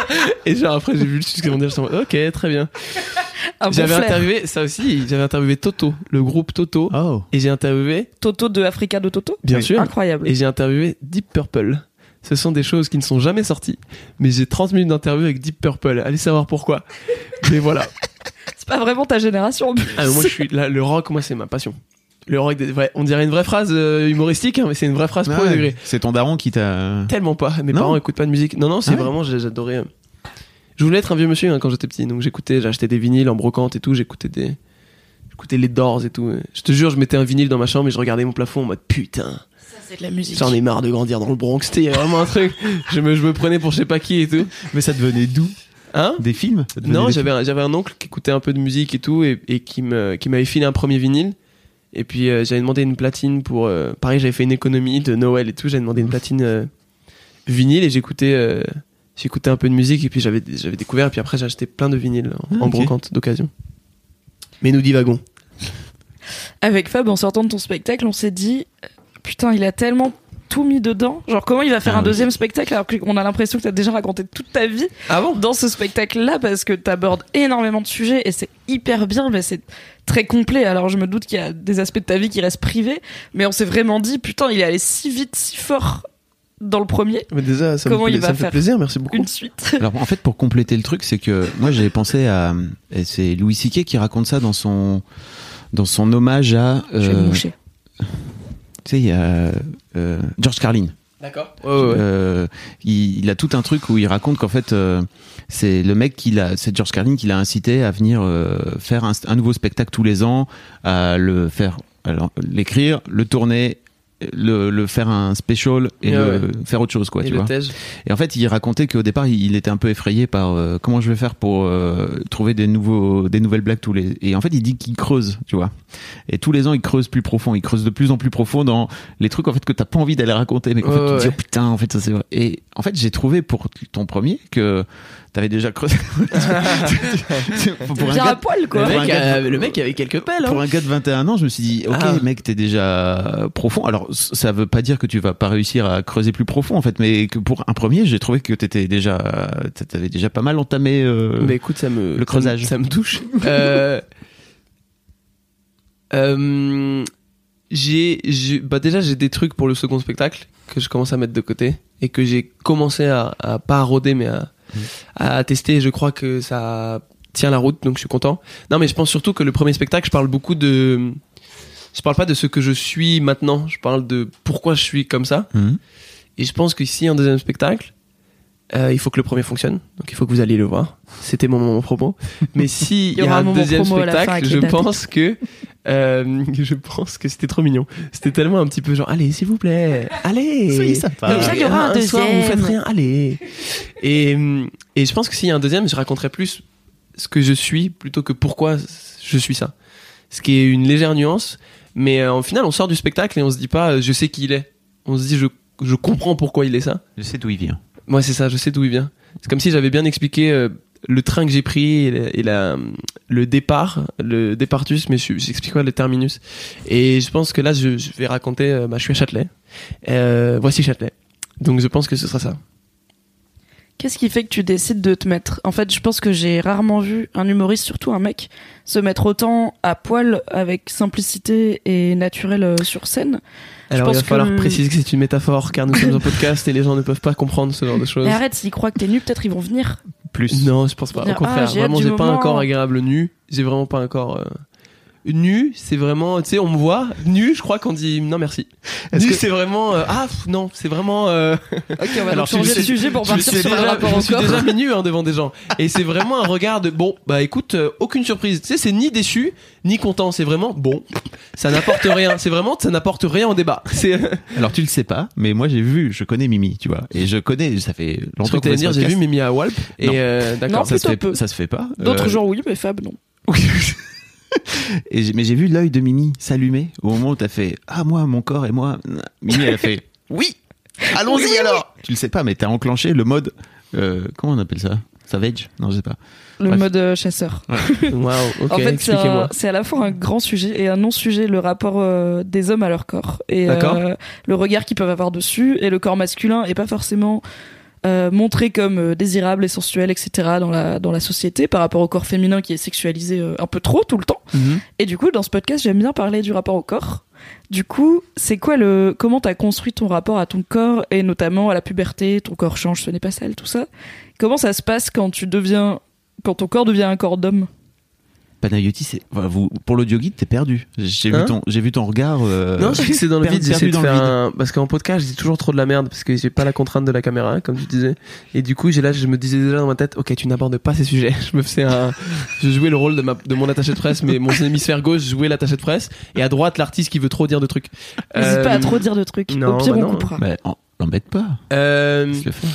Et genre après j'ai vu le succès mondial, je me suis dit, ok, très bien. Un bon J'avais flair. interviewé, ça aussi, j'avais interviewé Toto, le groupe Toto. Oh. Et j'ai interviewé, Toto de Africa de Toto. bien Oui. sûr, Incroyable. et j'ai interviewé Deep Purple. Ce sont des choses qui ne sont jamais sorties, mais j'ai trente minutes d'interview avec Deep Purple. Allez savoir pourquoi. Mais voilà. C'est pas vraiment ta génération en plus. Ah, mais moi je suis là, le rock, moi c'est ma passion. Le rock des... ouais, on dirait une vraie phrase euh, humoristique, hein, mais c'est une vraie phrase Ah premier ouais, degré. c'est ton daron qui t'a. Tellement pas. Mes Non. parents écoutent pas de musique. Non, non, c'est Ah ouais. vraiment, j'ai- j'adorais. euh. Je voulais être un vieux monsieur hein, quand j'étais petit, donc j'écoutais, j'achetais des vinyles en brocante et tout, j'écoutais des, j'écoutais les Doors et tout. Je te jure, je mettais un vinyle dans ma chambre et je regardais mon plafond en mode putain, Ça, c'est de la musique. j'en ai marre de grandir dans le Bronx. C'était vraiment un truc. Je me, je me prenais pour je sais pas qui et tout. Mais ça devenait d'où? Hein? Des films? Ça devenait Non, des j'avais un, j'avais un oncle qui écoutait un peu de musique et tout et, et qui me, qui m'avait filé un premier vinyle. Et puis euh, j'avais demandé une platine pour, euh, pareil, j'avais fait une économie de Noël et tout. J'avais demandé une platine euh, vinyle et j'écoutais, euh, j'écoutais un peu de musique et puis j'avais, j'avais découvert et puis après j'ai acheté plein de vinyles en, Ah, en ok. brocante d'occasion. Mais nous divagons. Avec Fab, en sortant de ton spectacle, on s'est dit euh, putain, il a tellement tout mis dedans. Genre, comment il va faire Ah un oui. deuxième spectacle alors qu'on a l'impression que t'as déjà raconté toute ta vie Ah bon? dans ce spectacle-là parce que t'abordes énormément de sujets et c'est hyper bien, mais c'est très complet. Alors, je me doute qu'il y a des aspects de ta vie qui restent privés, mais on s'est vraiment dit putain, il est allé si vite, si fort dans le premier. Mais déjà, ça Comment me, il plaît- va ça me fait faire plaisir, merci beaucoup. Une suite. Alors en fait, pour compléter le truc, c'est que moi j'avais pensé à, et c'est Louis C K qui raconte ça dans son dans son hommage à, Je vais me euh, moucher. tu sais, il y a euh, George Carlin. D'accord. Ouais, ouais, ouais. Euh, il, il a tout un truc où il raconte qu'en fait euh, c'est le mec qui l'a, c'est George Carlin qui l'a incité à venir euh, faire un, un nouveau spectacle tous les ans, à le faire, alors l'écrire, le tourner, le, le faire un special et Ouais, le, faire autre chose quoi, Et tu le vois. tège. Et en fait, il racontait qu'au départ, il était un peu effrayé par euh, comment je vais faire pour euh, trouver des nouveaux, des nouvelles blagues tous les. Et en fait, il dit qu'il creuse, tu vois. Et tous les ans, il creuse plus profond. Il creuse de plus en plus profond dans les trucs en fait que t'as pas envie d'aller raconter, mais qu'en Ouais, fait, tu te dis ouais. oh, putain, en fait, ça c'est vrai. Et en fait, j'ai trouvé pour ton premier que t'avais déjà creusé. pour T'es un bien gars- à poil, quoi. Le pour mec, un gars- a- le mec avait quelques pelles. Pour Hein. un gars de vingt et un ans, je me suis dit, ok, Ah. mec, t'es déjà profond. Alors, ça veut pas dire que tu vas pas réussir à creuser plus profond, en fait, mais que pour un premier, j'ai trouvé que t'étais déjà, t'avais déjà pas mal entamé. Euh... Mais écoute, ça me le creusage. ça me, ça me touche. euh, euh, j'ai, j'ai, bah déjà j'ai des trucs pour le second spectacle que je commence à mettre de côté et que j'ai commencé à, à pas à rôder mais à, Mmh. à tester. Et je crois que ça tient la route, donc je suis content. Non, mais je pense surtout que le premier spectacle, je parle beaucoup de, je parle pas de ce que je suis maintenant. Je parle de pourquoi je suis comme ça. Mhm. Et je pense qu'ici, un deuxième spectacle, euh, il faut que le premier fonctionne. Donc il faut que vous alliez le voir. C'était mon moment promo. Mais si il y, y aura a un un moment deuxième promo à la fin spectacle, avec je les dates. pense que euh, je pense que c'était trop mignon. C'était tellement un petit peu genre allez s'il vous plaît, allez. Soyez sympa. Donc ça, il y aura un soir, vous deuxième. faites rien, allez. Et et je pense que s'il y a un deuxième, je raconterai plus ce que je suis plutôt que pourquoi je suis ça. Ce qui est une légère nuance, mais euh, au final, on sort du spectacle et on se dit pas euh, je sais qui il est. On se dit je je comprends pourquoi il est ça. Je sais d'où il vient. Moi, c'est ça, je sais d'où il vient. C'est comme si j'avais bien expliqué euh, le train que j'ai pris et, la, et la, le départ, le départus, mais je- j'explique pas le terminus. Et je pense que là, je, je vais raconter, euh, bah, je suis à Châtelet. Euh, voici Châtelet. Donc je pense que ce sera ça. Qu'est-ce qui fait que tu décides de te mettre... En fait, je pense que j'ai rarement vu un humoriste, surtout un mec, se mettre autant à poil avec simplicité et naturel euh, sur scène. Alors il pense va falloir que- préciser que c'est une métaphore car nous sommes un podcast et les gens ne peuvent pas comprendre ce genre de choses. Mais arrête, s'ils croient que t'es nu, peut-être ils vont venir. Plus. Non, je pense pas. Au Dire, contraire, ah, j'ai hâte vraiment, du j'ai pas moment. un corps agréable nu. J'ai vraiment pas un corps euh, nu. C'est vraiment, tu sais, on me voit nu. Je crois qu'on dit non merci. Est-ce Nu, que- c'est vraiment euh, ah pff, non, c'est vraiment. euh, Ok, on va Alors, donc changer je de me suis- sujet pour je me partir suis sur le déjà, rapport je au me suis corps. déjà mis nu hein, devant des gens. Et c'est vraiment un regard de bon, bah écoute, euh, aucune surprise. Tu sais, c'est ni déçu ni content. C'est vraiment bon. Ça n'apporte rien. C'est vraiment, ça n'apporte rien au débat. C'est. Alors tu le sais pas, mais moi j'ai vu, je connais Mimi, tu vois, et je connais, ça fait Je longtemps crois que t'allais dire, j'ai vu Mimi à Walp. Et Non. euh, Non, d'accord. ça se fait, plutôt peu. ça se fait pas. D'autres Euh, gens, oui, mais Fab, non. Et j'ai- mais j'ai vu l'œil de Mimi s'allumer au moment où t'as fait ah moi mon corps et moi. Mimi elle a fait oui, allons-y alors. Tu le sais pas, mais t'as enclenché le mode euh, comment on appelle ça, savage? Non je sais pas. Le Bref. mode euh, chasseur. Waouh. Ok. En fait, c'est, expliquez-moi. un- c'est à la fois un grand sujet et un non-sujet, le rapport euh, des hommes à leur corps. Et D'accord. euh, le regard qu'ils peuvent avoir dessus. Et le corps masculin est pas forcément euh, montré comme euh, désirable et sensuel, et cetera dans la, dans la société par rapport au corps féminin qui est sexualisé euh, un peu trop tout le temps. Mhm. Et du coup, dans ce podcast, j'aime bien parler du rapport au corps. Du coup, c'est quoi le, comment t'as construit ton rapport à ton corps et notamment à la puberté, ton corps change, ce n'est pas sale, tout ça. Comment ça se passe quand tu deviens, quand ton corps devient un corps d'homme? Panayotis, c'est, enfin, vous, pour l'audio guide, t'es perdu. J'ai Hein vu ton, j'ai vu ton regard. Euh, Non, je sais que c'est dans le perdu- vide. J'essaie perdu de dans le faire vide. un... Parce qu'en podcast, je dis toujours trop de la merde parce que j'ai pas la contrainte de la caméra, comme tu disais. Et du coup, j'ai là, je me disais déjà dans ma tête, ok, tu n'abordes pas ces sujets. Je me faisais un, je jouais le rôle de ma, de mon attaché de presse, mais mon hémisphère gauche jouait l'attaché de presse, et à droite, l'artiste qui veut trop dire de trucs. N'hésite Euh, pas à trop dire de trucs. non, Au pire, bah on non. coupera. Bah, en- l'embête pas. Euh, Laisse le faire.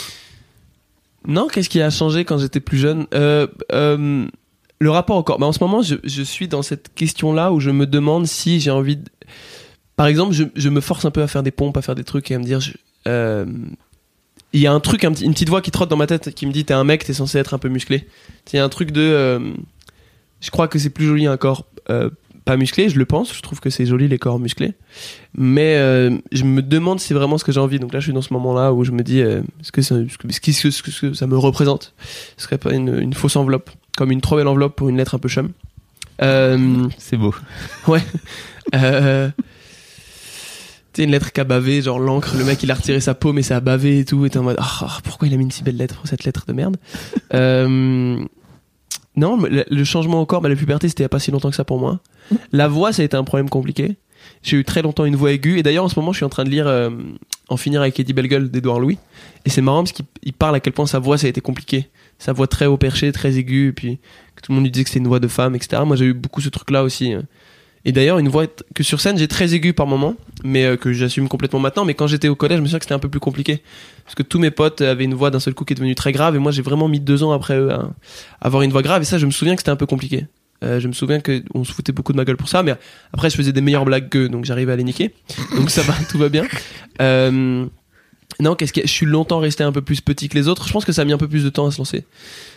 Non, qu'est-ce qui a changé quand j'étais plus jeune euh, euh, Le rapport au corps. Bah, en ce moment, je, je suis dans cette question-là où je me demande si j'ai envie de... Par exemple, je, je me force un peu à faire des pompes, à faire des trucs et à me dire... je- euh, Il y a un truc, un petit- une petite voix qui trotte dans ma tête qui me dit t'es un mec, t'es censé être un peu musclé. Il y a un truc de... euh, je crois que c'est plus joli un corps euh, pas musclé, je le pense. Je trouve que c'est joli les corps musclés. Mais euh, je me demande si c'est vraiment ce que j'ai envie. Donc là, je suis dans ce moment-là où je me dis euh, est-ce que, ça, est-ce que, est-ce que, est-ce que- est-ce que ça me représente? Ce serait pas une, une fausse enveloppe, comme une trop belle enveloppe pour une lettre un peu chum. Euh, C'est beau. ouais. Euh, tu sais, une lettre qui a bavé, genre l'encre, le mec il a retiré sa paume et ça a bavé et tout. Et t'es en mode ah, ah, pourquoi il a mis une si belle lettre pour cette lettre de merde? euh, Non, mais le, le changement au corps, bah, la puberté c'était il y a pas si longtemps que ça pour moi. La voix, ça a été un problème compliqué. J'ai eu très longtemps une voix aiguë. Et d'ailleurs, en ce moment, je suis en train de lire euh, En finir avec Eddie Bellegueule d'Edouard Louis. Et c'est marrant parce qu'il il parle à quel point sa voix, ça a été compliqué. Sa voix très haut perché, très aiguë. Et puis que tout le monde lui disait que c'était une voix de femme, et cetera. Moi, j'ai eu beaucoup ce truc-là aussi. Et d'ailleurs, une voix que sur scène, j'ai très aiguë par moment, mais euh, que j'assume complètement maintenant. Mais quand j'étais au collège, je me souviens que c'était un peu plus compliqué. Parce que tous mes potes avaient une voix d'un seul coup qui est devenue très grave. Et moi, j'ai vraiment mis deux ans après eux à avoir une voix grave. Et ça, je me souviens que c'était un peu compliqué. Euh, je me souviens qu'on se foutait beaucoup de ma gueule pour ça, mais après je faisais des meilleures blagues qu'eux, donc j'arrivais à les niquer. Donc ça va, tout va bien. Euh, non, qu'est-ce que je suis longtemps resté un peu plus petit que les autres. Je pense que ça a mis un peu plus de temps à se lancer.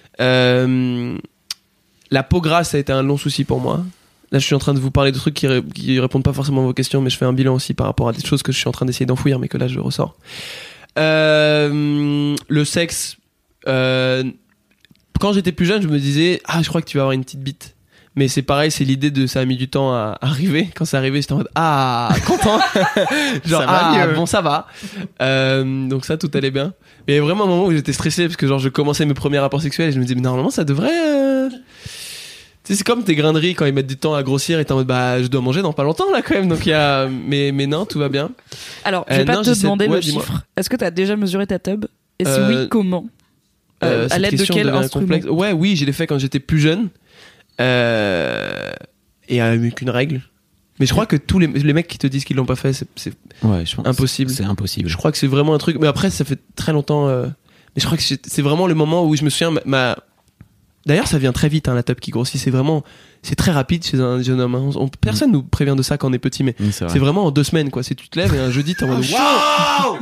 Euh, la peau grasse, ça a été un long souci pour moi. Là, je suis en train de vous parler de trucs qui, ré- qui répondent pas forcément à vos questions, mais je fais un bilan aussi par rapport à des choses que je suis en train d'essayer d'enfouir, mais que là je ressors. Euh, le sexe. Euh, quand j'étais plus jeune, je me disais ah, je crois que tu vas avoir une petite bite. Mais c'est pareil, c'est l'idée de ça a mis du temps à arriver. Quand c'est arrivé, j'étais en mode ah, content. Genre Ça va ah, mieux. bon, ça va. Euh, donc ça, tout allait bien. Mais il y a vraiment un moment où j'étais stressé parce que genre je commençais mes premiers rapports sexuels et je me disais mais normalement ça devrait. Euh... Tu sais, c'est comme tes grains de riz quand ils mettent du temps à grossir et t'es en mode bah je dois manger dans pas longtemps là quand même. Donc il y a mais mais non, tout va bien. Alors, je Euh, vais pas non, te j'essaie- demander ouais, le dis-moi. chiffre. Est-ce que t'as déjà mesuré ta tub? Et si Euh, oui, comment? Euh, à cette l'aide de question quel devient instrument? complexe. Ouais, oui, je l'ai fait quand j'étais plus jeune. Euh... Et avec une règle. Mais je crois que tous les, les mecs qui te disent qu'ils l'ont pas fait, c'est, c'est Ouais, je pense. impossible. C'est impossible. Je crois que c'est vraiment un truc. Mais après, ça fait très longtemps. euh, Mais je crois que c'est c'est vraiment le moment où je me souviens. Ma... ma- D'ailleurs, ça vient très vite, hein, la tub qui grossit. C'est vraiment. C'est très rapide chez un jeune homme. hein. On- Personne nous prévient de ça quand on est petit, mais Oui, c'est vrai. c'est vraiment en deux semaines, quoi. Si tu te lèves et un jeudi, t'es en mode waouh!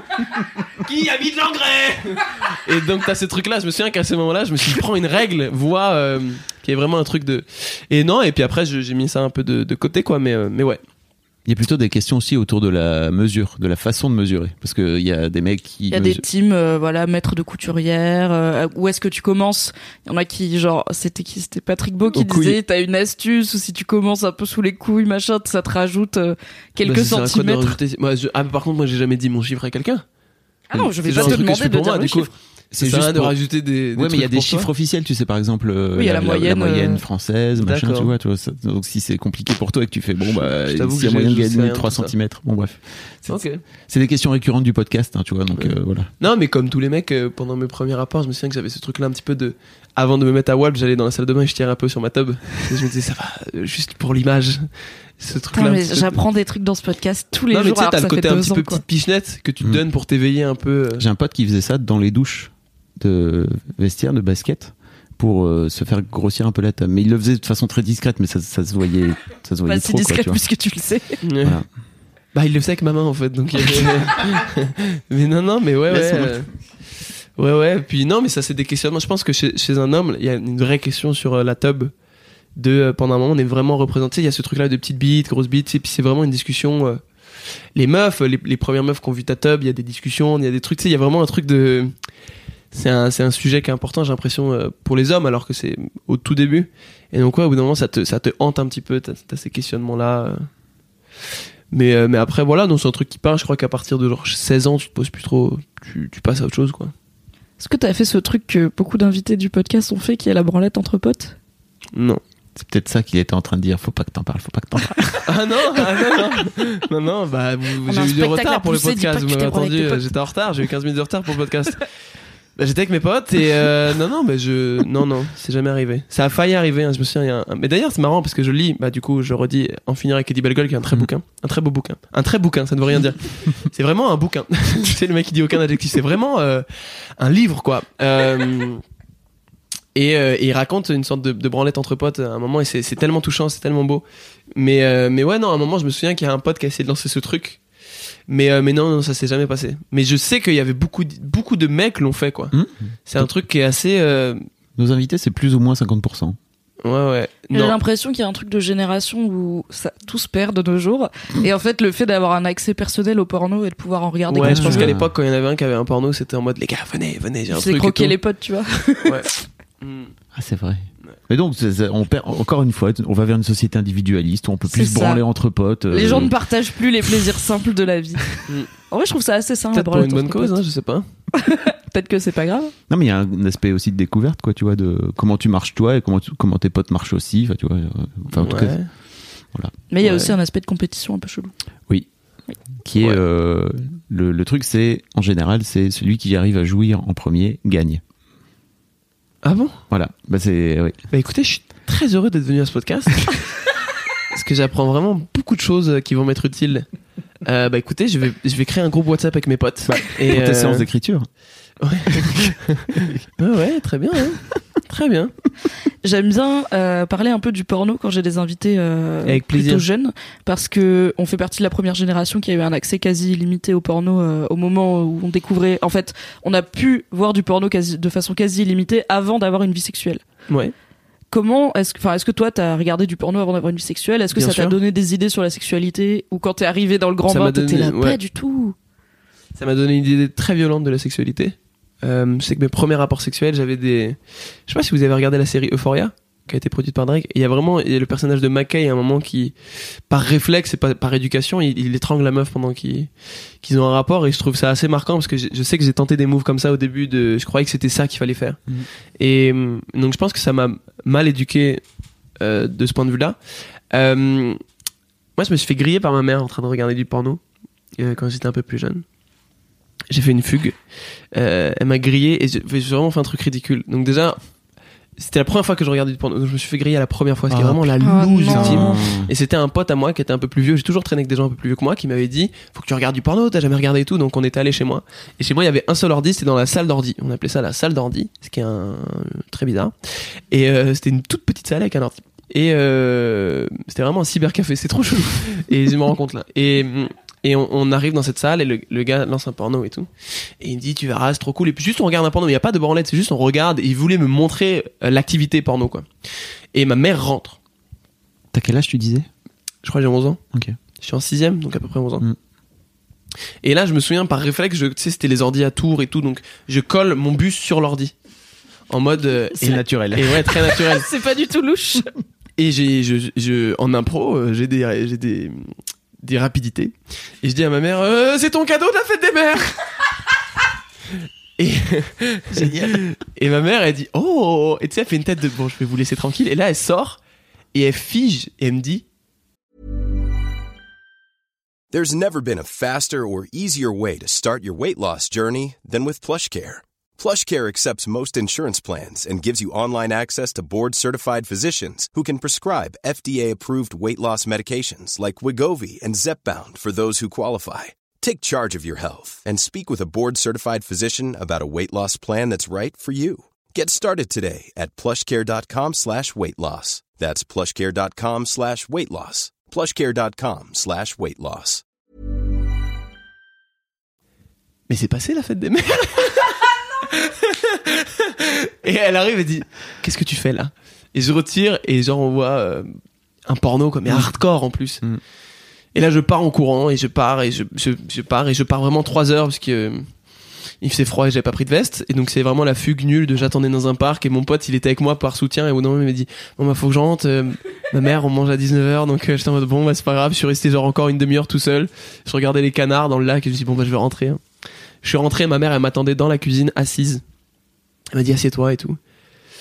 Qui a mis de l'engrais? Et donc, t'as ce truc-là. Je me souviens qu'à ce moment-là, je me suis dit, prends une règle, vois, euh, qui est vraiment un truc de. Et non, et puis après, je- j'ai mis ça un peu de, de côté, quoi. Mais, euh, mais ouais. Il y a plutôt des questions aussi autour de la mesure, de la façon de mesurer. Parce qu'il y a des mecs qui. Il y a des mesurent- teams, euh, voilà, maître de couturière. Euh, où est-ce que tu commences? Il y en a qui, genre, c'était qui? C'était Patrick Beau qui Aux couilles. disait, t'as une astuce, ou si tu commences un peu sous les couilles, machin, ça te rajoute euh, quelques Bah, c'est un code de centimètres. rajouter- Moi, je- Ah, par contre, moi, j'ai jamais dit mon chiffre à quelqu'un. Ah non, je vais C'est pas genre te un truc que je demander fais de pour dire moi, le du coup. chiffre. C'est Ça sert à rien juste de pour- rajouter des. des Ouais, mais il y a trucs des pour chiffres toi. officiels, tu sais, par exemple, euh, Oui, il y a la la, moyenne, moyenne euh, française, machin, D'accord. tu vois, tu vois, ça- donc si c'est compliqué pour toi et que tu fais, bon, bah, Je t'avoue s'il y a que moyen de j'ai- je sais gagner rien de trois tout ça. centimètres, bon, bref. C'est Ok. c'est des questions récurrentes du podcast, hein, tu vois, donc Ouais. euh, voilà. Non, mais comme tous les mecs, euh, pendant mes premiers rapports, je me souviens que j'avais ce truc-là un petit peu de. Avant de me mettre à Walp, j'allais dans la salle de bain et je tirais un peu sur ma tub. Et je me disais, ça va, euh, juste pour l'image. Ce truc-là. Putain, un mais petit peu- j'apprends des trucs dans ce podcast tous les Non, mais jours. tu sais, alors t'as que le ça côté fait un deux petit ans, peu quoi. petite pichenette que tu te Mm. donnes pour t'éveiller un peu. euh. J'ai un pote qui faisait ça dans les douches de vestiaire, de basket, pour euh, se faire grossir un peu la table. Mais il le faisait de façon très discrète, mais ça, ça se voyait, ça se voyait Pas si trop, quoi, discret tu vois. puisque tu le sais. Ouais. Voilà. Bah, il le faisait avec ma main en fait. Donc, il y avait- mais non, non, mais ouais, ouais. Laisse-moi. euh, Ouais, ouais. Puis non, mais ça, c'est des questionnements. Je pense que chez, chez un homme, il y a une vraie question sur euh, la tub. De, euh, pendant un moment, on est vraiment représenté. Il y a ce truc-là de petites bites, grosses bites. Et puis c'est vraiment une discussion. euh, Les meufs, les, les premières meufs qui ont vu ta tub, il y a des discussions, il y a des trucs. Tu sais, il y a vraiment un truc de. C'est un, c'est un sujet qui est important, j'ai l'impression, euh, pour les hommes, alors que c'est au tout début. Et donc, ouais, au bout d'un moment, ça te, ça te hante un petit peu. T'as, t'as ces questionnements-là. euh. Mais, euh, mais après, voilà, donc c'est un truc qui part. Je crois qu'à partir de genre seize ans, tu te poses plus trop. Tu, tu passes à autre chose, quoi. Est-ce que t'as fait ce truc que beaucoup d'invités du podcast ont fait, qui est la branlette entre potes? Non. C'est peut-être ça qu'il était en train de dire. Faut pas que t'en parles, faut pas que t'en parles. Ah non, ah non, non, non, non, bah vous, On a j'ai un eu du spectacle retard à pour le pousser, dis pas podcast. que Vous tu m'avez t'es avec tes entendu, potes. j'étais en retard. J'ai eu quinze minutes de retard pour le podcast. Bah, j'étais avec mes potes et euh, non, non, bah je, non, non, c'est jamais arrivé. Ça a failli arriver. Hein, je me souviens. Il y a un... Mais d'ailleurs, c'est marrant parce que je lis. Bah du coup, je redis. En finir avec Eddie Bellegueule, qui est un très Mm. bouquin, un très beau bouquin, un très bouquin. Ça ne veut rien dire. C'est vraiment un bouquin. C'est le mec qui dit aucun adjectif. C'est vraiment euh, un livre, quoi. Euh... Et, euh, et il raconte une sorte de, de branlette entre potes à un moment et c'est, c'est tellement touchant, c'est tellement beau. Mais, euh, mais ouais, non, à un moment, je me souviens qu'il y a un pote qui a essayé de lancer ce truc. Mais, euh, mais non, non, ça s'est jamais passé. Mais je sais qu'il y avait beaucoup, de- beaucoup de mecs l'ont fait, quoi. Mmh. C'est un truc qui est assez. Euh... Nos invités, c'est plus ou moins cinquante pour cent. Ouais, ouais. J'ai Non. l'impression qu'il y a un truc de génération où ça, tout se perd de nos jours. Et en fait, le fait d'avoir un accès personnel au porno et de pouvoir en regarder Ouais, quand je tu pense veux, qu'à l'époque, quand il y en avait un qui avait un porno, c'était en mode les gars, venez, venez, j'ai un c'est truc. et croquer tout. les potes, tu vois. Ouais. Mm. Ah, c'est vrai. Mais donc, c'est- c'est- on perd, encore une fois, on va vers une société individualiste où on peut plus C'est se ça. branler entre potes. euh, Les gens ne partagent plus les plaisirs simples de la vie. Mm. En vrai, je trouve ça assez sain. la Peut-être pour branlette une bonne entre cause, potes. hein, je sais pas. Peut-être que c'est pas grave. Non, mais il y a un aspect aussi de découverte, quoi, tu vois, de comment tu marches toi et comment, tu- comment tes potes marchent aussi. Enfin, tu vois. euh, Enfin, en tout Ouais. cas, Mais il y a Ouais. aussi un aspect de compétition un peu chelou. qui est Ouais. euh, le, le truc, c'est en général, c'est celui qui arrive à jouir en premier gagne. Ah bon? Voilà. Bah c'est. Oui. Bah écoutez, je suis très heureux d'être venu à ce podcast. Parce que j'apprends vraiment beaucoup de choses qui vont m'être utiles. Euh, bah écoutez, je vais, je vais créer un groupe WhatsApp avec mes potes. Et Pour tes euh, séances d'écriture. ouais, ouais, très bien. Hein. Très bien. J'aime bien euh, parler un peu du porno quand j'ai des invités euh, Avec plaisir. plutôt jeunes, parce que on fait partie de la première génération qui a eu un accès quasi illimité au porno euh, au moment où on découvrait. En fait, on a pu voir du porno quasi, de façon quasi illimitée avant d'avoir une vie sexuelle. Ouais. Comment est-ce que, enfin, est-ce que toi t'as regardé du porno avant d'avoir une vie sexuelle? Est-ce que Bien ça t'a sûr. donné des idées sur la sexualité, ou quand t'es arrivé dans le grand Ça bain m'a t'étais donné- là ouais. pas du tout? Ça m'a donné une idée très violente de la sexualité. Euh, je sais que mes premiers rapports sexuels, j'avais des. Je sais pas si vous avez regardé la série Euphoria, qui a été produite par Drake. Et il y a vraiment il y a le personnage de McKay à un moment qui, par réflexe et par, par éducation, il, il étrangle la meuf pendant qu'ils, qu'ils ont un rapport. Et je trouve ça assez marquant parce que je, je sais que j'ai tenté des moves comme ça au début. De, je croyais que c'était ça qu'il fallait faire. Mhm. Et hum, donc je pense que ça m'a mal éduqué euh, de ce point de vue-là. Euh, moi, je me suis fait griller par ma mère en train de regarder du porno euh, quand j'étais un peu plus jeune. J'ai fait une fugue. Euh, elle m'a grillé et j'ai j'ai vraiment fait un truc ridicule. Donc déjà, c'était la première fois que je regardais du porno. Donc je me suis fait griller à la première fois, ce qui est Ah, vraiment la putain. loose Oh, non. ultime. Putain. Et c'était un pote à moi qui était un peu plus vieux. J'ai toujours traîné avec des gens un peu plus vieux que moi qui m'avaient dit faut que tu regardes du porno, t'as jamais regardé et tout. Donc on était allé chez moi. Et chez moi, il y avait un seul ordi, c'était dans la salle d'ordi. On appelait ça la salle d'ordi, ce qui est un... très bizarre. Et euh, c'était une toute petite salle avec un ordi. Et euh, c'était vraiment un cybercafé, c'est trop chelou. Et je me rends compte là. Et, et on, on arrive dans cette salle et le, le gars lance un porno et tout. Et il me dit tu verras, c'est trop cool. Et puis juste on regarde un porno, il n'y a pas de branlette, c'est juste on regarde. Et il voulait me montrer euh, l'activité porno quoi. Et ma mère rentre. T'as quel âge tu disais? Je crois que j'ai onze ans. Ok. Je suis en sixième, donc à peu près onze ans. Mm. Et là, je me souviens par réflexe, je, tu sais, c'était les ordi à tour et tout, donc je colle mon bus sur l'ordi. En mode. euh, C'est et- naturel. Et ouais, très naturel. C'est pas du tout louche. Et j'ai, je, je, en impro, euh, j'ai des, j'ai des, des rapidités. Et je dis à ma mère, euh, c'est ton cadeau de la fête des mères. Et génial. Et ma mère, elle dit, oh, et tu sais, elle fait une tête de, bon, je vais vous laisser tranquille. Et là, elle sort et elle fige et elle me dit, There's never been a faster or easier way to start your weight loss journey than with PlushCare. PlushCare accepts most insurance plans and gives you online access to board-certified physicians who can prescribe F D A-approved weight loss medications like Wegovy and Zepbound for those who qualify. Take charge of your health and speak with a board-certified physician about a weight loss plan that's right for you. Get started today at plushcare.com slash weight loss. That's plushcare.com slash weight loss. plushcare.com slash weight loss. mais c'est passé la fête des mères. Et elle arrive et dit, qu'est-ce que tu fais là? Et je retire et genre on voit euh, un porno comme mais hardcore en plus. Mm. Et là je pars en courant et je pars et je, je, je pars et je pars vraiment trois heures parce que euh, il faisait froid et j'avais pas pris de veste et donc c'est vraiment la fugue nulle de j'attendais dans un parc et mon pote il était avec moi par soutien et au bout d'un moment il m'a dit bon bah faut que je rentre, euh, ma mère on mange à dix-neuf heures donc euh, j'étais en mode bon bah c'est pas grave, je suis resté genre encore une demi-heure tout seul, je regardais les canards dans le lac et je me suis dit bon bah je vais rentrer hein. Je suis rentré, ma mère elle m'attendait dans la cuisine assise, elle m'a dit assieds-toi et tout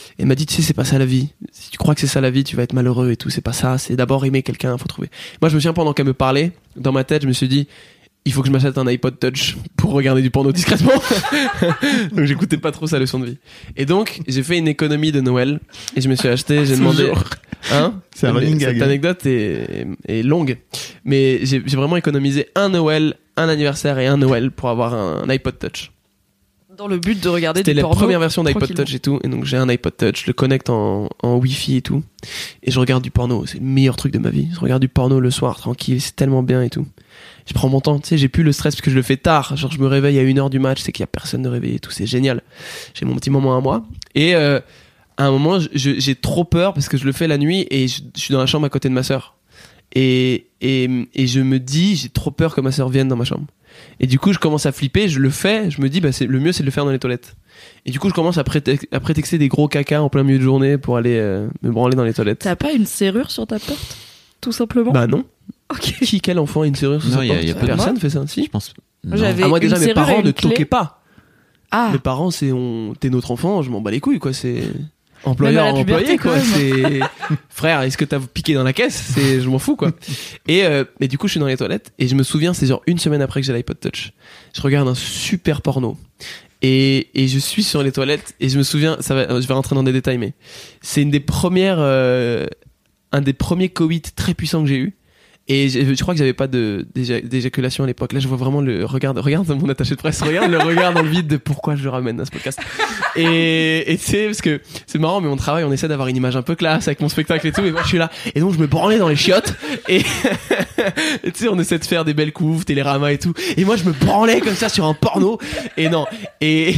Et elle m'a dit, tu sais, c'est pas ça la vie. Si tu crois que c'est ça la vie, tu vas être malheureux et tout. C'est pas ça. C'est d'abord aimer quelqu'un, faut trouver. Moi, je me souviens pendant qu'elle me parlait, dans ma tête, je me suis dit, il faut que je m'achète un iPod Touch pour regarder du porno discrètement. Donc j'écoutais pas trop sa leçon de vie. Et donc j'ai fait une économie de Noël et je me suis acheté, j'ai demandé, hein, c'est un running cette gag. anecdote est, est longue, mais j'ai, j'ai vraiment économisé un Noël, un anniversaire et un Noël pour avoir un, un iPod Touch. Dans le but de regarder C'était du la porno première version d'iPod tranquillement. Touch et tout, et donc j'ai un iPod Touch, je le connecte en, en Wi-Fi et tout, et je regarde du porno. C'est le meilleur truc de ma vie. Je regarde du porno le soir tranquille, c'est tellement bien et tout. Je prends mon temps, tu sais, j'ai plus le stress parce que je le fais tard. Genre, je me réveille à une heure du match, c'est qu'il y a personne de réveillé et tout, c'est génial. J'ai mon petit moment à moi. Et euh, à un moment, je, je, j'ai trop peur parce que je le fais la nuit et je, je suis dans la chambre à côté de ma sœur. Et, et, et je me dis, j'ai trop peur que ma sœur vienne dans ma chambre. Et du coup, je commence à flipper, je le fais, je me dis, bah, c'est, le mieux, c'est de le faire dans les toilettes. Et du coup, je commence à, prétex- à prétexter des gros caca en plein milieu de journée pour aller euh, me branler dans les toilettes. T'as pas une serrure sur ta porte, tout simplement? Bah non. Ok. Qui, quel enfant a une serrure sur Non, sa y a- porte y a pas de- Personne fait ça, si. Je pense. Moi, non. j'avais- Ah, moi déjà une mes serrure et parents une ne clé. toquaient pas. Ah, Mes parents c'est on t'es notre enfant, je m'en bats les couilles quoi, c'est employeur Même à la employé puberté, quoi, quand c'est frère, est-ce que t'as piqué dans la caisse, c'est je m'en fous quoi. Et euh, mais du coup je suis dans les toilettes et je me souviens c'est genre une semaine après que j'ai l'iPod Touch. Je regarde un super porno. Et, et je suis sur les toilettes et je me souviens, ça va, je vais rentrer dans des détails mais c'est une des premières euh, un des premiers coïts très puissants que j'ai eu. Et je, je crois que j'avais pas de d'éja- d'éjaculation à l'époque. Là, je vois vraiment le regarde, regarde mon attaché de presse, regarde le regard dans le vide de pourquoi je le ramène à ce podcast. Et et tu sais parce que c'est marrant, mais on travaille, on essaie d'avoir une image un peu classe avec mon spectacle et tout. Et moi, je suis là, et donc je me branlais dans les chiottes. Et et tu sais, on essaie de faire des belles couves, Télérama et tout. Et moi, je me branlais comme ça sur un porno. Et non. Et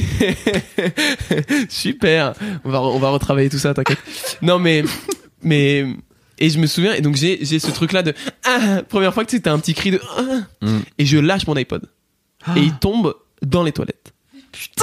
super. On va on va retravailler tout ça, t'inquiète. Non mais mais et je me souviens, et donc j'ai, j'ai ce truc là de ah, première fois que tu sais, t'as un petit cri de ah, Mm. et je lâche mon iPod et il tombe dans les toilettes. putain,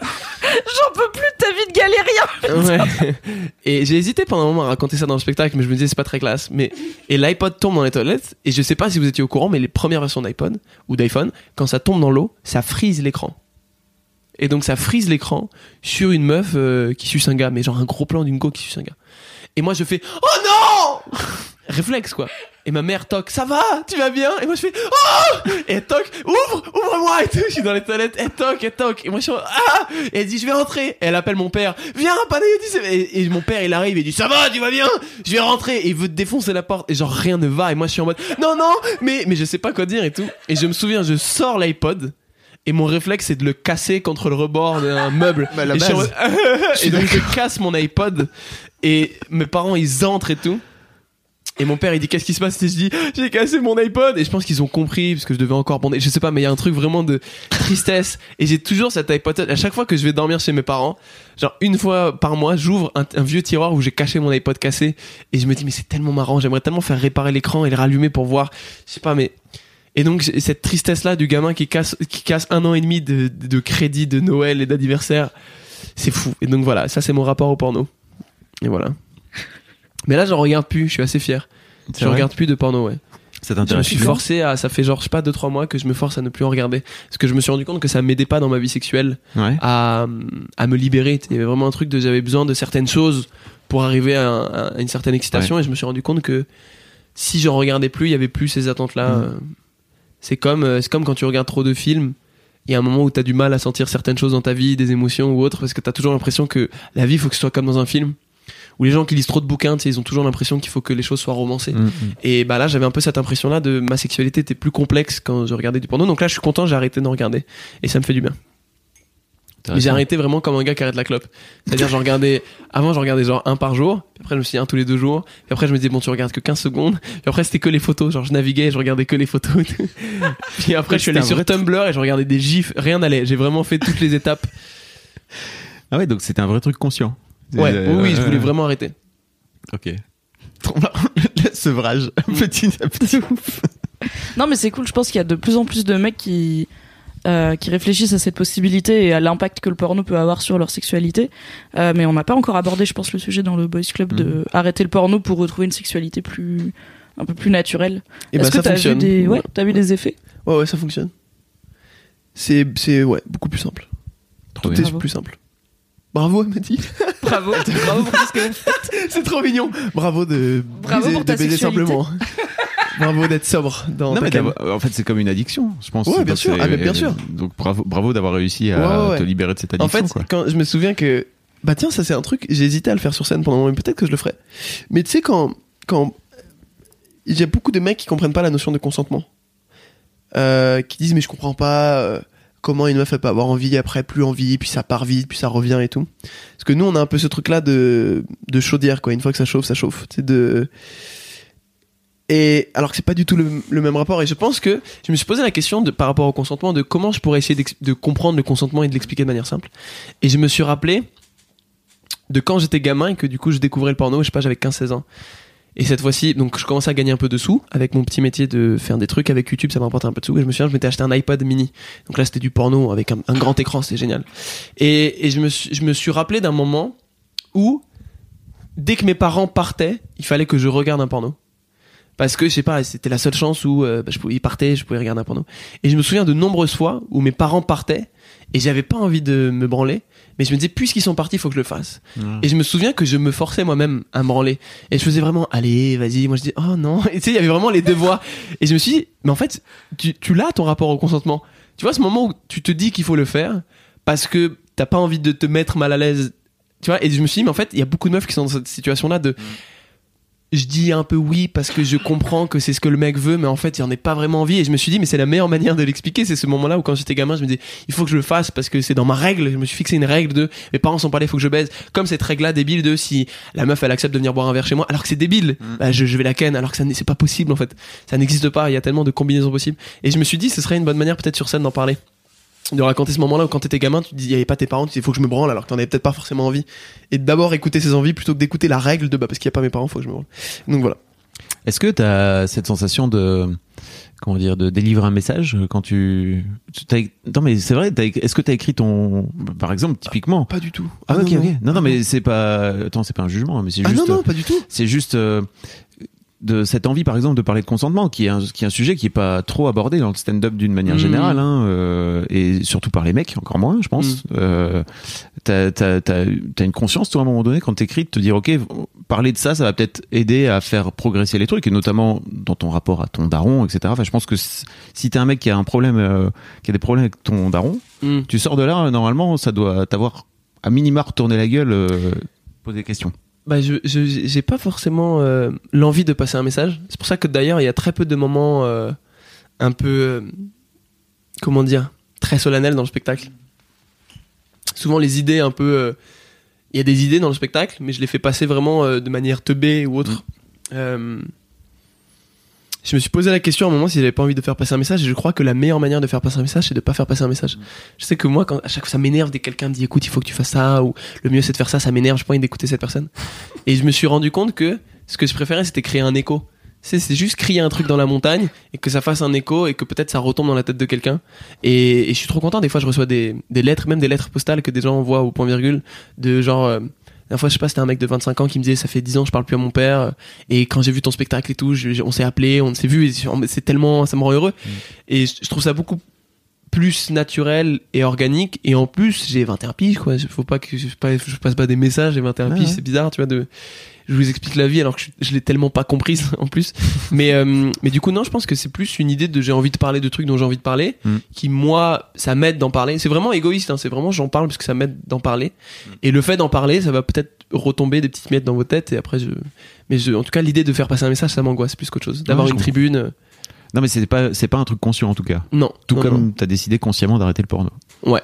j'en peux plus de ta vie de galérien. Ouais. Et j'ai hésité pendant un moment à raconter ça dans le spectacle, mais je me disais c'est pas très classe. Mais et l'iPod tombe dans les toilettes et je sais pas si vous étiez au courant, mais les premières versions d'iPod ou d'iPhone, quand ça tombe dans l'eau, ça frise l'écran. Et donc ça frise l'écran sur une meuf euh, qui suce un gars, mais genre un gros plan d'une go qui suce un gars. Et moi je fais oh non, réflexe quoi. Et ma mère toque, ça va, tu vas bien? Et moi je fais oh, et elle toque, ouvre, ouvre-moi et tout. Je suis dans les toilettes, elle toque, elle toque. Et moi je suis ah, et elle dit je vais rentrer. Et elle appelle mon père, viens Panayotis. Et, et mon père il arrive et il dit ça va, tu vas bien? Je vais rentrer. Et il veut défoncer la porte et genre rien ne va. Et moi je suis en mode non non, mais mais je sais pas quoi dire et tout. Et je me souviens, je sors l'iPod. Et mon réflexe c'est de le casser contre le rebord d'un meuble. Bah, la et, je suis en base. mode, et donc je casse mon iPod et mes parents ils entrent et tout. Et mon père il dit qu'est-ce qui se passe? Et je dis j'ai cassé mon iPod. Et je pense qu'ils ont compris parce que je devais encore bander, je sais pas, mais il y a un truc vraiment de tristesse. Et j'ai toujours cet iPod à chaque fois que je vais dormir chez mes parents, genre une fois par mois j'ouvre un, un vieux tiroir où j'ai caché mon iPod cassé. Et je me dis mais c'est tellement marrant, j'aimerais tellement faire réparer l'écran et le rallumer pour voir, je sais pas, mais et donc cette tristesse là du gamin qui casse qui casse un an et demi de, de, de crédit de Noël et d'anniversaire, c'est fou. Et donc voilà, ça c'est mon rapport au porno. Et voilà. Mais là j'en regarde plus, je suis assez fier. C'est Je vrai regarde plus de porno, ouais. Ça Je me t'intéresse suis plus? forcé à, ça fait genre je sais pas deux trois mois que je me force à ne plus en regarder parce que je me suis rendu compte que ça m'aidait pas dans ma vie sexuelle Ouais. à à me libérer. Il y avait vraiment un truc de j'avais besoin de certaines choses pour arriver à, un- à une certaine excitation et je me suis rendu compte que si j'en regardais plus, il y avait plus ces attentes là. Mm. C'est comme euh, c'est comme quand tu regardes trop de films. Il y a un moment où t'as du mal à sentir certaines choses dans ta vie, des émotions ou autres, parce que t'as toujours l'impression que la vie faut que ce soit comme dans un film. Ou les gens qui lisent trop de bouquins, tu sais, ils ont toujours l'impression qu'il faut que les choses soient romancées. Mm, mm. Et bah là, j'avais un peu cette impression-là de ma sexualité était plus complexe quand je regardais du porno. Donc là, je suis content, j'ai arrêté d'en regarder et ça me fait du bien. Mais j'ai arrêté vraiment comme un gars qui arrête la clope. C'est-à-dire, j'en regardais, avant, j'en regardais genre un par jour. Puis après, je me suis dit un tous les deux jours. Puis après, je me disais, bon, tu regardes que quinze secondes. Puis après, c'était que les photos. Genre, je naviguais, je regardais que les photos. et tout. Puis après, je suis allé C'était un sur vrai Tumblr et je regardais des gifs. Rien n'allait. J'ai vraiment fait toutes les étapes. Ah ouais, donc c'était un vrai truc conscient. Ouais, Euh, oui, oui, je ouais, voulais ouais. vraiment arrêter. Ok. Trop marrant. Le sevrage, petit à petit. Non, mais c'est cool. Je pense qu'il y a de plus en plus de mecs qui euh, qui réfléchissent à cette possibilité et à l'impact que le porno peut avoir sur leur sexualité. Euh, mais on n'a pas encore abordé, je pense, le sujet dans le Boys Club de Mhm. arrêter le porno pour retrouver une sexualité plus un peu plus naturelle. Et Est-ce bah, que ça t'as vu fonctionne. des ouais, t'as vu des effets? Ouais, ouais, ça fonctionne. C'est, c'est, ouais, beaucoup plus simple. Trop Tout bien. est Bravo. plus simple. Bravo, elle m'a dit. Bravo. Bravo pour tout ce que vous faites. C'est trop mignon. Bravo de Bravo baiser, pour ta de baiser sexualité. simplement. Bravo d'être sobre dans Non, ta mais cam. en fait, c'est comme une addiction, je pense. Ouais, C'est bien pas- sûr. c'est- Ah, mais bien sûr. Donc, bravo, bravo d'avoir réussi à Ouais, ouais, ouais. te libérer de cette addiction. En fait, quoi. quand je me souviens que bah tiens, ça c'est un truc, j'ai hésité à le faire sur scène pendant un moment, mais peut-être que je le ferai. Mais tu sais quand quand il y a beaucoup de mecs qui comprennent pas la notion de consentement. Euh, qui disent mais je comprends pas euh, comment une meuf elle peut avoir envie après plus envie, puis ça part vite, puis ça revient et tout. Parce que nous on a un peu ce truc là de de chaudière quoi, une fois que ça chauffe, ça chauffe, tu sais de et alors que c'est pas du tout le, le même rapport et je pense que je me suis posé la question de par rapport au consentement de comment je pourrais essayer de comprendre le consentement et de l'expliquer de manière simple. Et je me suis rappelé de quand j'étais gamin et que du coup je découvrais le porno, je sais pas, j'avais quinze seize ans. Et cette fois-ci, donc je commençais à gagner un peu de sous avec mon petit métier de faire des trucs avec YouTube, ça m'apportait un peu de sous. Et je me souviens, je m'étais acheté un iPod mini. Donc là, c'était du porno avec un, un grand écran, c'est génial. Et, et je, me suis, je me suis rappelé d'un moment où, dès que mes parents partaient, il fallait que je regarde un porno. Parce que, je sais pas, c'était la seule chance où euh, bah, je pouvais, ils partaient, je pouvais regarder un porno. Et je me souviens de nombreuses fois où mes parents partaient et j'avais pas envie de me branler. Mais je me disais, puisqu'ils sont partis, il faut que je le fasse. Ouais. Et je me souviens que je me forçais moi-même à me branler. Et je faisais vraiment, allez, vas-y. Moi, je dis, oh non. Et tu sais, il y avait vraiment les deux voix. Et je me suis dit, mais en fait, tu, tu l'as ton rapport au consentement. Tu vois, ce moment où tu te dis qu'il faut le faire parce que t'as pas envie de te mettre mal à l'aise. Tu vois, et je me suis dit, mais en fait, il y a beaucoup de meufs qui sont dans cette situation-là de. Je dis un peu oui parce que je comprends que c'est ce que le mec veut, mais en fait, il en est pas vraiment envie. Et je me suis dit, mais c'est la meilleure manière de l'expliquer. C'est ce moment-là où, quand j'étais gamin, je me dis, il faut que je le fasse parce que c'est dans ma règle. Je me suis fixé une règle de mes parents sont pas là, il faut que je baise. Comme cette règle-là débile de si la meuf elle accepte de venir boire un verre chez moi, alors que c'est débile, mmh. bah, je, je vais la ken, alors que ça n'est, c'est pas possible en fait. Ça n'existe pas. Il y a tellement de combinaisons possibles. Et je me suis dit, ce serait une bonne manière peut-être sur scène d'en parler. De raconter ce moment-là où quand t'étais gamin, tu dis, il y avait pas tes parents, tu dis, il faut que je me branle alors que t'en avais peut-être pas forcément envie. Et d'abord écouter ses envies plutôt que d'écouter la règle de bah parce qu'il y a pas mes parents, faut que je me branle. Donc voilà. Est-ce que t'as cette sensation de comment dire de délivrer un message quand tu t'as, non mais c'est vrai, t'as, est-ce que t'as écrit ton par exemple typiquement pas du tout. ah, ah ok non, ok non, non non mais c'est pas attends c'est pas un jugement mais c'est ah juste non non pas du tout. c'est juste euh, de cette envie par exemple de parler de consentement qui est un qui est un sujet qui est pas trop abordé dans le stand-up d'une manière mmh. générale hein, euh, et surtout par les mecs encore moins je pense. mmh. euh, t'as t'as t'as t'as une conscience toi à un moment donné quand t'écris de te dire ok parler de ça ça va peut-être aider à faire progresser les trucs et notamment dans ton rapport à ton daron etc. Enfin je pense que si t'es un mec qui a un problème euh, qui a des problèmes avec ton daron mmh. tu sors de là normalement ça doit t'avoir à minima retourné la gueule euh, poser des questions. Bah je, je j'ai pas forcément euh, l'envie de passer un message. C'est pour ça que d'ailleurs il y a très peu de moments euh, un peu euh, comment dire très solennels dans le spectacle. Souvent les idées un peu il euh, y a des idées dans le spectacle mais je les fais passer vraiment euh, de manière teubée ou autre. Mmh. Euh, je me suis posé la question à un moment si j'avais pas envie de faire passer un message et je crois que la meilleure manière de faire passer un message c'est de pas faire passer un message. Mmh. Je sais que moi quand à chaque fois ça m'énerve dès que quelqu'un me dit écoute il faut que tu fasses ça ou le mieux c'est de faire ça, ça m'énerve, j'ai pas envie d'écouter cette personne. Et je me suis rendu compte que ce que je préférais c'était créer un écho. C'est, c'est juste crier un truc dans la montagne et que ça fasse un écho et que peut-être ça retombe dans la tête de quelqu'un. Et, et je suis trop content, des fois je reçois des, des lettres, même des lettres postales que des gens envoient au point virgule de genre... Euh, la fois je sais pas c'était un mec de vingt-cinq ans qui me disait ça fait dix ans je parle plus à mon père et quand j'ai vu ton spectacle et tout je, on s'est appelé on s'est vu et c'est tellement ça me rend heureux mmh. et je, je trouve ça beaucoup plus naturel et organique et en plus j'ai vingt et un piges quoi faut pas que je, pas, je passe pas des messages j'ai vingt et un ah piges ouais. C'est bizarre tu vois de je vous explique la vie alors que je, je l'ai tellement pas comprise en plus mais euh, mais du coup non je pense que c'est plus une idée de j'ai envie de parler de trucs dont j'ai envie de parler mmh. qui moi ça m'aide d'en parler c'est vraiment égoïste hein, c'est vraiment j'en parle parce que ça m'aide d'en parler mmh. et le fait d'en parler ça va peut-être retomber des petites miettes dans vos têtes et après je mais je, en tout cas l'idée de faire passer un message ça m'angoisse plus qu'autre chose d'avoir ouais, une comprends. Tribune non mais c'est pas c'est pas un truc conscient en tout cas non tout non, comme non. T'as décidé consciemment d'arrêter le porno ouais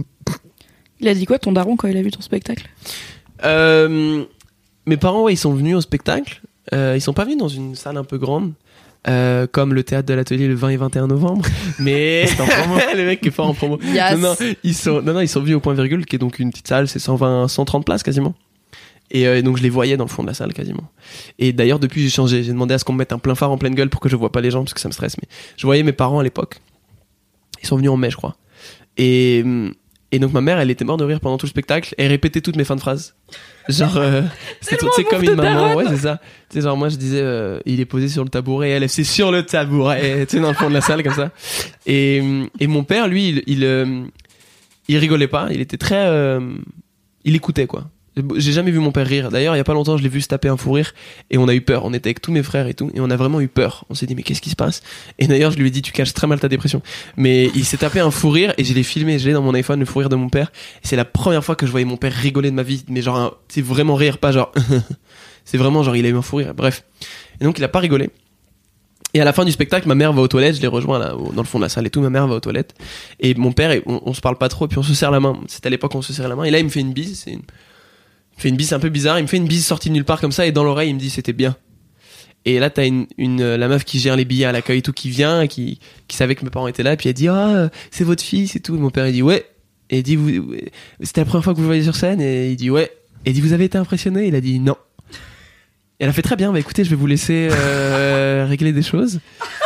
il a dit quoi ton daron quand il a vu ton spectacle euh mes parents, ouais, ils sont venus au spectacle. Euh, ils sont pas venus dans une salle un peu grande, euh, comme le théâtre de l'Atelier le vingt et vingt et un novembre. Mais c'est en promo. Le mec qui est fort en promo. Yes. Non, non, ils sont, non, non, ils sont venus au Point Virgule, qui est donc une petite salle, c'est cent vingt, cent trente places quasiment. Et, euh, et donc je les voyais dans le fond de la salle quasiment. Et d'ailleurs depuis j'ai changé, j'ai demandé à ce qu'on me mette un plein phare en pleine gueule pour que je vois pas les gens parce que ça me stresse. Mais je voyais mes parents à l'époque. Ils sont venus en mai, je crois. Et Et donc ma mère, elle était morte de rire pendant tout le spectacle. Elle répétait toutes mes fins de phrases. Genre, euh, c'est, c'est comme une maman, ouais, c'est ça. Tu sais, genre moi je disais, euh, il est posé sur le tabouret, elle, c'est sur le tabouret, tu sais, dans le fond de la salle comme ça. Et et mon père, lui, il il, euh, il rigolait pas. Il était très, euh, il écoutait quoi. J'ai jamais vu mon père rire. D'ailleurs, il y a pas longtemps, je l'ai vu se taper un fou rire et on a eu peur. On était avec tous mes frères et tout, et on a vraiment eu peur. On s'est dit mais qu'est-ce qui se passe? Et d'ailleurs, je lui ai dit tu caches très mal ta dépression. Mais il s'est tapé un fou rire et je l'ai filmé, je l'ai dans mon iPhone, le fou rire de mon père. Et c'est la première fois que je voyais mon père rigoler de ma vie, mais genre un... c'est vraiment rire, pas genre c'est vraiment genre il a eu un fou rire. Bref. Et donc il a pas rigolé. Et à la fin du spectacle, ma mère va aux toilettes, je l'ai rejoint là, dans le fond de la salle et tout, ma mère va aux toilettes. Et mon père, on, on se parle pas trop, puis on se serre la main. C'était à l'époque où on se serrait la main. Et là, il me fait une bise. C'est une... Il me fait une bise un peu bizarre. Il me fait une bise sortie de nulle part comme ça, et dans l'oreille, il me dit c'était bien. Et là, t'as une, une, la meuf qui gère les billets à l'accueil et tout, qui vient, et qui, qui savait que mes parents étaient là, et puis elle dit, ah, c'est votre fils et tout. Et mon père, il dit, ouais. Et il dit, vous, c'était la première fois que vous le voyez sur scène, et il dit, ouais. Et il dit, vous avez été impressionné? Il a dit, non. Et elle a fait très bien, bah écoutez, je vais vous laisser, euh, régler des choses.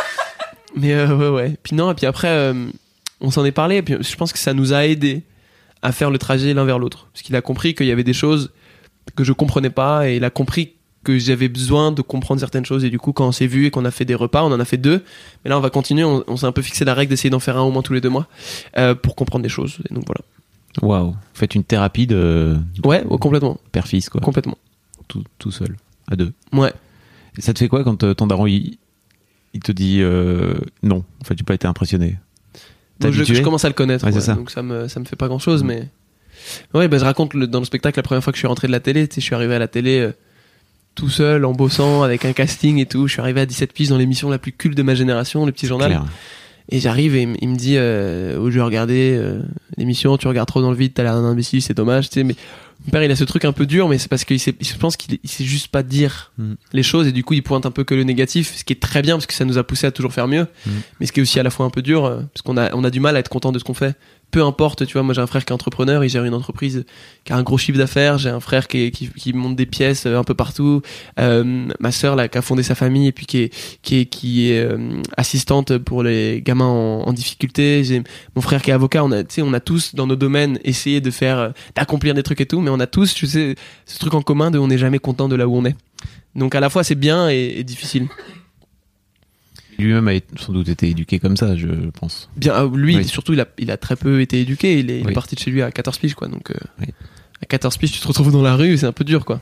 Mais euh, ouais ouais. Puis non, et puis après euh, on s'en est parlé, et puis je pense que ça nous a aidé à faire le trajet l'un vers l'autre, parce qu'il a compris qu'il y avait des choses que je comprenais pas, et il a compris que j'avais besoin de comprendre certaines choses, et du coup quand on s'est vu et qu'on a fait des repas, on en a fait deux, mais là on va continuer, on, on s'est un peu fixé la règle d'essayer d'en faire un au moins tous les deux mois euh, pour comprendre des choses, et donc voilà. Waouh, vous faites une thérapie de ouais, ouais complètement père-fils quoi, complètement tout, tout seul à deux. Ouais. Et ça te fait quoi quand euh, ton daron il, il te dit euh, non, en fait tu n'as pas été impressionné? Moi, je, je commence à le connaître, ouais, ouais, ça. donc ça me ça me fait pas grand chose, mmh. mais ouais, bah, je raconte le, dans le spectacle la première fois que je suis rentré de la télé, tu sais, je suis arrivé à la télé euh, tout seul en bossant avec un casting et tout, je suis arrivé à dix-sept piges dans l'émission la plus culte de ma génération, le petit journal. Claire. Et j'arrive et il me dit euh, oh, je vais regarder euh, l'émission, tu regardes trop dans le vide, t'as l'air d'un imbécile, c'est dommage, tu sais, mais mon père il a ce truc un peu dur, mais c'est parce qu'il sait, je pense qu'il il sait juste pas dire mm. les choses, et du coup il pointe un peu que le négatif, ce qui est très bien parce que ça nous a poussé à toujours faire mieux, mm. mais ce qui est aussi à la fois un peu dur euh, parce qu'on a on a du mal à être content de ce qu'on fait, peu importe, tu vois. Moi j'ai un frère qui est entrepreneur, il gère une entreprise qui a un gros chiffre d'affaires, j'ai un frère qui est, qui, qui monte des pièces un peu partout, euh, ma sœur là qui a fondé sa famille et puis qui est qui est qui est euh, assistante pour les gamins en, en difficulté, j'ai mon frère qui est avocat, on a tu sais on a tous dans nos domaines essayé de faire d'accomplir des trucs et tout, mais on a tous, tu sais, ce truc en commun de on n'est jamais content de là où on est. Donc à la fois c'est bien et, et difficile. Lui-même a sans doute été éduqué comme ça, je pense. Bien, lui, oui. Surtout, il a, il a très peu été éduqué. Il est, il oui. est parti de chez lui à quatorze piges, quoi. Donc, euh, oui. à quatorze piges, tu te retrouves dans la rue, c'est un peu dur, quoi.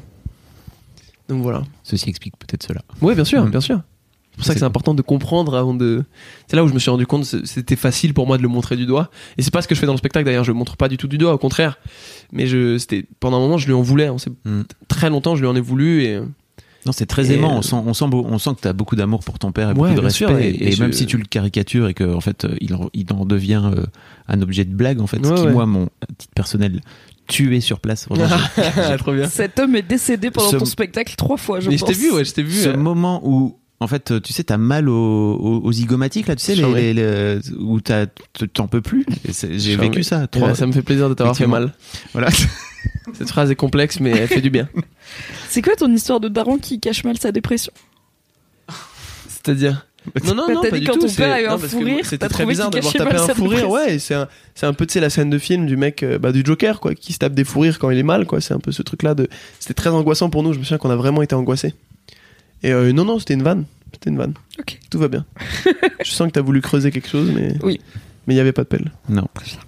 Donc voilà. Ceci explique peut-être cela. Oui, bien sûr, mmh. bien sûr. C'est pour ça c'est que c'est important de comprendre avant de. C'est là où je me suis rendu compte, c'était facile pour moi de le montrer du doigt. Et c'est pas ce que je fais dans le spectacle. D'ailleurs, je le montre pas du tout du doigt, au contraire. Mais je, c'était pendant un moment, je lui en voulais. On s'est mmh. très longtemps, je lui en ai voulu et. Non, c'est très et aimant. Euh... On sent, on sent, beau, on sent que t'as beaucoup d'amour pour ton père et ouais, beaucoup de respect. Sûr, et, et, et je... même si tu le caricatures et que en fait, il en, il en devient euh, un objet de blague, en fait, ouais, ce qui ouais. moi, mon titre personnel, tué sur place. Vraiment, j'ai... Trop bien. Cet homme est décédé pendant ce... ton spectacle trois fois, je Mais pense. Je t'ai vu, ouais, je t'ai vu. Ce euh... moment où, en fait, tu sais, t'as mal aux, aux, aux zygomatiques là, tu sais, les, les, les, où t'as, t'en peux plus. J'ai Charmé. vécu ça. Trois... Ben, ça me fait plaisir de t'avoir fait mal. Voilà. Cette phrase est complexe, mais elle fait du bien. C'est quoi ton histoire de daron qui cache mal sa dépression? C'est-à-dire? Non, non, non, t'as pas dit du quand tout. ton père a eu un fou rire, c'était très bizarre d'avoir tapé un fou rire. Ouais, c'est un, c'est un peu, tu sais, la scène de film du mec, bah, du Joker, quoi, qui se tape des fous rires quand il est mal, quoi. C'est un peu ce truc-là de, c'était très angoissant pour nous. Je me souviens qu'on a vraiment été angoissés. Et euh, non, non, c'était une vanne. C'était une vanne. Ok. Tout va bien. Je sens que t'as voulu creuser quelque chose, mais. Oui. Mais il y avait pas de pelle. Non.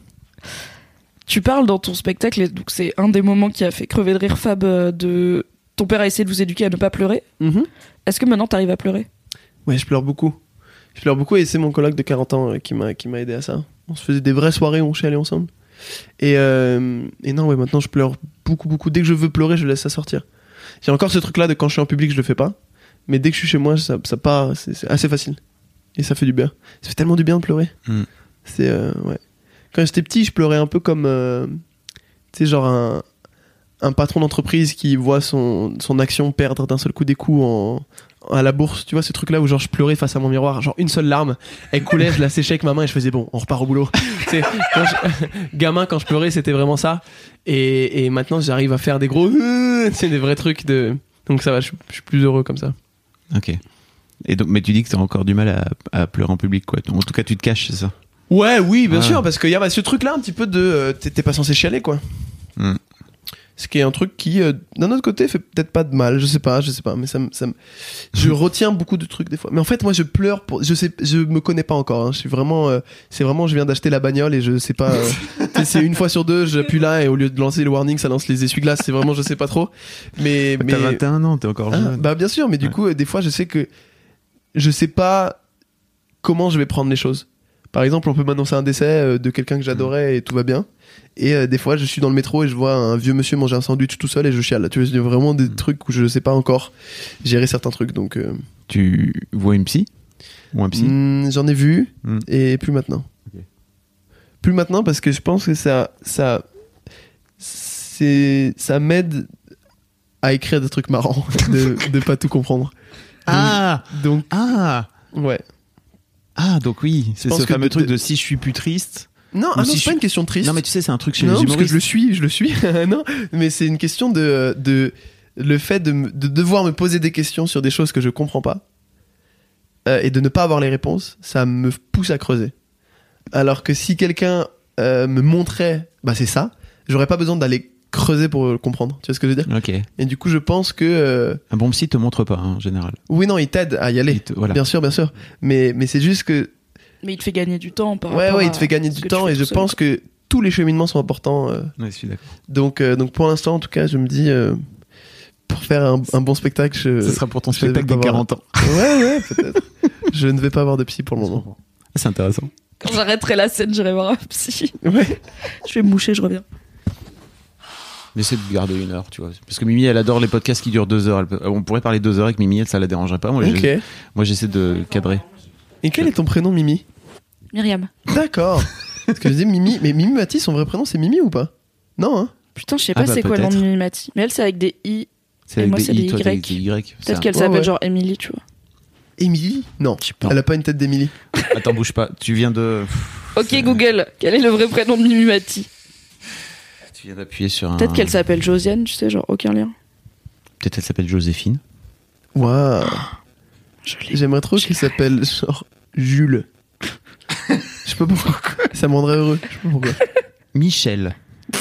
Tu parles dans ton spectacle, et donc c'est un des moments qui a fait crever de rire Fab, de ton père a essayé de vous éduquer à ne pas pleurer. Mm-hmm. Est-ce que maintenant t'arrives à pleurer? Ouais, je pleure beaucoup. Je pleure beaucoup et c'est mon coloc de quarante ans euh, qui m'a qui m'a aidé à ça. On se faisait des vraies soirées où on chialait ensemble. Et euh, et non, ouais, maintenant je pleure beaucoup beaucoup. Dès que je veux pleurer, je laisse ça sortir. J'ai encore ce truc là de quand je suis en public, je le fais pas. Mais dès que je suis chez moi, ça ça part, c'est, c'est assez facile. Et ça fait du bien. Ça fait tellement du bien de pleurer. Mm. C'est euh, ouais. Quand j'étais petit, je pleurais un peu comme, euh, tu sais, genre un, un patron d'entreprise qui voit son, son action perdre d'un seul coup des coups en, à la bourse. Tu vois, ce truc-là où genre je pleurais face à mon miroir, genre une seule larme, elle coulait, je la séchais avec ma main et je faisais bon, on repart au boulot. Tu sais, quand je, gamin, quand je pleurais, c'était vraiment ça. Et, et maintenant, j'arrive à faire des gros, tu sais, des vrais trucs de. Donc ça va, je, je suis plus heureux comme ça. Ok. Et donc, mais tu dis que t'as encore du mal à, à pleurer en public, quoi. En tout cas, tu te caches, c'est ça? Ouais, oui, bien ah. sûr, parce qu'il y a bah, ce truc-là un petit peu de euh, t'es, t'es pas censé chialer, quoi. Mm. Ce qui est un truc qui, euh, d'un autre côté, fait peut-être pas de mal, je sais pas, je sais pas, mais ça, ça je retiens beaucoup de trucs des fois. Mais en fait, moi, je pleure pour, je sais, je me connais pas encore. Hein. Je suis vraiment, euh, c'est vraiment, je viens d'acheter la bagnole et je sais pas. Euh, c'est une fois sur deux, j'appuie là et au lieu de lancer le warning, ça lance les essuie-glaces. C'est vraiment, je sais pas trop. Mais, mais... T'as vingt et un ans, t'es encore jeune. Ah, bah bien sûr, mais du ouais. coup, euh, des fois, je sais que je sais pas comment je vais prendre les choses. Par exemple, on peut m'annoncer un décès euh, de quelqu'un que j'adorais et tout va bien. Et euh, des fois, je suis dans le métro et je vois un vieux monsieur manger un sandwich tout seul et je chiale. Tu vois, il y a vraiment des trucs où je sais pas encore gérer certains trucs. Donc, euh... tu vois une psy ou un psy mm, j'en ai vu mm. et plus maintenant. Okay. Plus maintenant parce que je pense que ça, ça, c'est, ça m'aide à écrire des trucs marrants, de, de pas tout comprendre. Ah donc, ah ouais. Ah, donc oui, c'est pense ce que fameux de- truc de si je suis plus triste. Non, ah non, si c'est je pas suis- une question triste. Non, mais tu sais, c'est un truc chez non, les parce que humoristes. je le suis, je le suis. Non, mais c'est une question de, de le fait de, me- de devoir me poser des questions sur des choses que je comprends pas euh, et de ne pas avoir les réponses, ça me pousse à creuser. Alors que si quelqu'un euh, me montrait, bah c'est ça, j'aurais pas besoin d'aller creuser pour le comprendre. Tu vois ce que je veux dire ? Ok. Et du coup, je pense que euh, Un bon psy te montre pas, hein, en général. oui, non, il t'aide à y aller. Il te- voilà. Bien sûr, bien sûr. Mais mais c'est juste que Mais il te fait gagner du temps par ouais, rapport ouais, à il te fait gagner ce du que tu temps fais et tout je seul. pense que tous les cheminements sont importants. euh, Ouais, je suis d'accord. Donc, euh, donc pour l'instant, en tout cas, je me dis, euh, pour faire un, un bon spectacle, je, Ce sera pour ton je spectacle vais des pas avoir- quarante ans. Ouais, ouais, peut-être. Je ne vais pas avoir de psy pour le moment. Ah, c'est intéressant. Quand j'arrêterai la scène, j'irai voir un psy. Ouais. Je vais me moucher, je reviens. J'essaie de garder une heure, tu vois. Parce que Mimi, elle adore les podcasts qui durent deux heures. Elle peut- On pourrait parler deux heures avec Mimi, elle, ça la dérangerait pas. Moi, Ok. j'ai- moi j'essaie de cadrer. Et quel est ton prénom, Mimi ? Myriam. D'accord. Parce que je disais Mimi, mais Mimi Mati, son vrai prénom, c'est Mimi ou pas ? Non, hein ? Putain, je sais Ah pas bah, c'est quoi le nom de peut-être. Mimimati. Mais elle, c'est avec des I. C'est Et avec moi, des c'est I, des toi, t'as Y. avec des Y. Peut-être Ça- qu'elle Ouais, s'appelle ouais. genre Emily, tu vois. Émilie ? Non. Je sais pas. Elle a pas une tête d'Émilie. Attends, bouge pas. Tu viens de. Ok, Google, quel est le vrai prénom de Mimimati ? Tu viens d'appuyer sur un. Peut-être qu'elle s'appelle Josiane, tu sais, genre aucun lien. Peut-être elle s'appelle Joséphine. Waouh. Je l'ai. J'aimerais trop qu'il s'appelle genre Jules. Je sais pas pourquoi. Ça me rendrait heureux. Je sais pas pourquoi. Michel.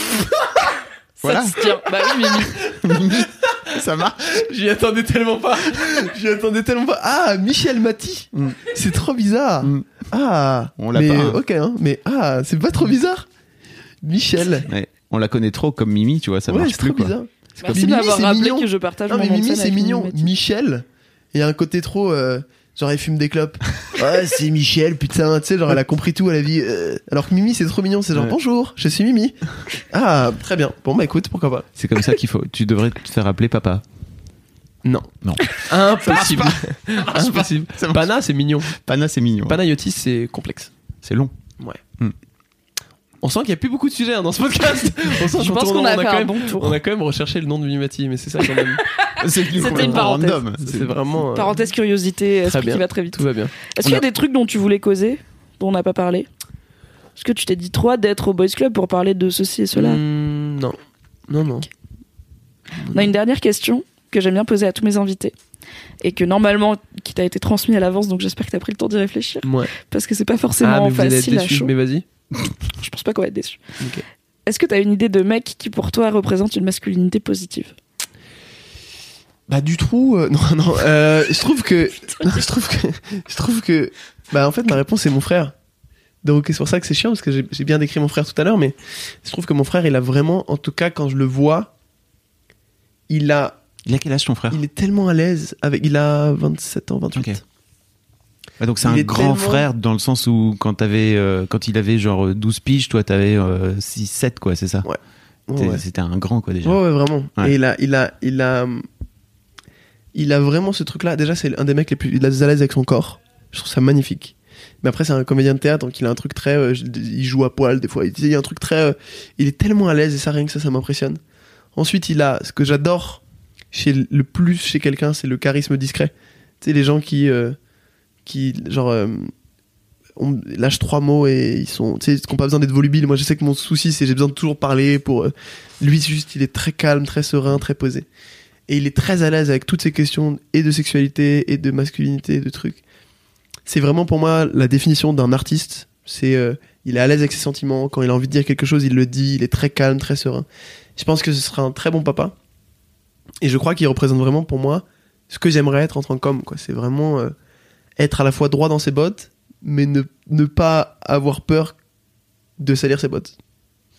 Ça se tient. Bah oui, Mimi. Ça marche. J'y attendais tellement pas. J'y attendais tellement pas. Ah, Michel Mati. Mm. C'est trop bizarre. Mm. Ah. On l'a mais, pas, hein. Ok, hein. Mais ah, c'est pas trop bizarre. Michel. Ouais. On la connaît trop comme Mimi, tu vois, ça ouais, marche c'est plus trop quoi. bizarre. Merci Mimi, de m'avoir c'est rappelé mignon. que je partage Non, mon mais nom de Mimi, scène c'est avec mignon. Mimimati. Michel. Il y a un côté trop. Euh, genre, elle fume des clopes. Ouais, c'est Michel, putain. Tu sais, genre, elle a compris tout à la vie. Euh, alors que Mimi, c'est trop mignon. C'est genre, Ouais. bonjour, je suis Mimi. Ah, très bien. Bon, bah écoute, pourquoi pas. C'est comme ça qu'il faut. Tu devrais te faire appeler papa. Non. Non. Impossible. Impossible. Pana, c'est mignon. Pana, c'est mignon. Panayotis, c'est complexe. C'est long. Ouais. Hmm. On sent qu'il n'y a plus beaucoup de sujets hein, dans ce podcast. On sent Je qu'en pense tournant, qu'on a on fait quand un même, bon tour. on a quand même recherché le nom de Mimimati, mais c'est ça quand même. C'était une parenthèse. random. C'est vraiment. euh, Parenthèse curiosité, Très esprit bien. qui va très vite. Tout va bien. Est-ce qu'il y a On a- des trucs dont tu voulais causer, dont on n'a pas parlé ? Est-ce que tu t'es dit trop d'être au Boys Club pour parler de ceci et cela ? Hmm, non. Non, non. On a une dernière question que j'aime bien poser à tous mes invités et que normalement qui t'a été transmis à l'avance, donc j'espère que t'as pris le temps d'y réfléchir Ouais. parce que c'est pas Ah, forcément mais vous allez être facile à déçus, chaud. mais vas-y. Je pense pas qu'on va être déçus. Ok. Est-ce que t'as une idée de mec qui pour toi représente une masculinité positive ? Bah, du trou. euh, non, non. euh, je trouve que. non, je trouve que. Je trouve que. Bah, en fait, ma réponse, c'est mon frère. Donc, c'est pour ça que c'est chiant, parce que j'ai j'ai bien décrit mon frère tout à l'heure, mais je trouve que mon frère, il a vraiment, en tout cas, quand je le vois, il a. Il a quel âge ton frère? Il est tellement à l'aise avec. Il a vingt-sept ans, vingt-huit. Ok. Ouais, donc c'est Il un est grand tellement- frère dans le sens où quand t'avais, euh, quand il avait genre douze piges, toi t'avais euh, six sept quoi, c'est ça? Ouais. T'es- Ouais. C'était un grand quoi déjà. Ouais, ouais, vraiment. Ouais. Et il a, il a, il a, il a vraiment ce truc-là. Déjà, c'est un des mecs les plus, il est à l'aise avec son corps. Je trouve ça magnifique. Mais après, c'est un comédien de théâtre, donc il a un truc très, euh, il joue à poil des fois. Il y a un truc très, euh, il est tellement à l'aise et ça, rien que ça, ça m'impressionne. Ensuite, il a, ce que j'adore chez le plus chez quelqu'un, c'est le charisme discret. Tu sais, les gens qui, euh, qui, genre, euh, on lâche trois mots et ils sont, tu sais, qui n'ont pas besoin d'être volubiles. Moi, je sais que mon souci, c'est j'ai besoin de toujours parler pour. Euh, lui, juste, il est très calme, très serein, très posé. Et il est très à l'aise avec toutes ces questions et de sexualité et de masculinité, de trucs. C'est vraiment pour moi la définition d'un artiste. C'est, euh, il est à l'aise avec ses sentiments. Quand il a envie de dire quelque chose, il le dit. Il est très calme, très serein. Je pense que ce sera un très bon papa. Et je crois qu'il représente vraiment pour moi ce que j'aimerais être en tant qu'homme, quoi. C'est vraiment euh, être à la fois droit dans ses bottes, mais ne, ne pas avoir peur de salir ses bottes.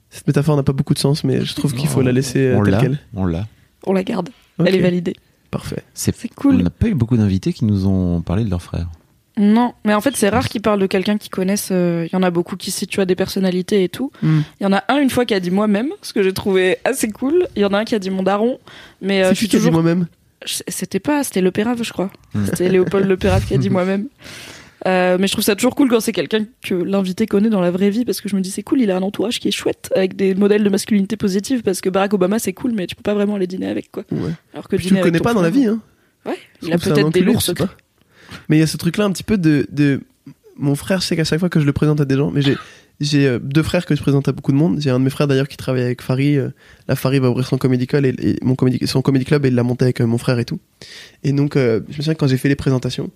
Cette métaphore n'a pas beaucoup de sens, mais je trouve qu'il faut Oh, la laisser euh, on telle l'a, quelle. on l'a. On la garde. Ok. Elle est validée. Parfait. C'est, C'est cool. On n'a pas eu beaucoup d'invités qui nous ont parlé de leur frère. Non, mais en fait, c'est rare qu'ils parlent de quelqu'un qu'ils connaissent. Il euh, y en a beaucoup qui se situent à des personnalités et tout. Il Mm. y en a un une fois qui a dit moi-même, ce que j'ai trouvé assez cool. Il y en a un qui a dit mon daron. Mais euh, C'est je suis qui qui a dit toujours. moi-même. Je- C'était pas, c'était Le Pérave, je crois. Mm. C'était Léopold Le Pérave qui a dit moi-même. Euh, mais je trouve ça toujours cool quand c'est quelqu'un que l'invité connaît dans la vraie vie, parce que je me dis c'est cool, il a un entourage qui est chouette avec des modèles de masculinité positive, parce que Barack Obama c'est cool, mais tu peux pas vraiment aller dîner avec, quoi. Ouais. Alors que Puis tu dîner le avec connais ton pas dans la frère, vie, hein. Ouais, Je il a trouve ça un peut-être des enculé, lourds je sais secrets. pas. Mais il y a ce truc-là un petit peu de, de... Mon frère, je sais qu'à chaque fois que je le présente à des gens, mais j'ai, j'ai euh, deux frères que je présente à beaucoup de monde. J'ai un de mes frères d'ailleurs qui travaille avec Farid. Euh, là, Farid va ouvrir son comedy club et, et mon comedy, son comedy club et il l'a monté avec euh, mon frère et tout. Et donc, euh, je me souviens que quand j'ai fait les présentations,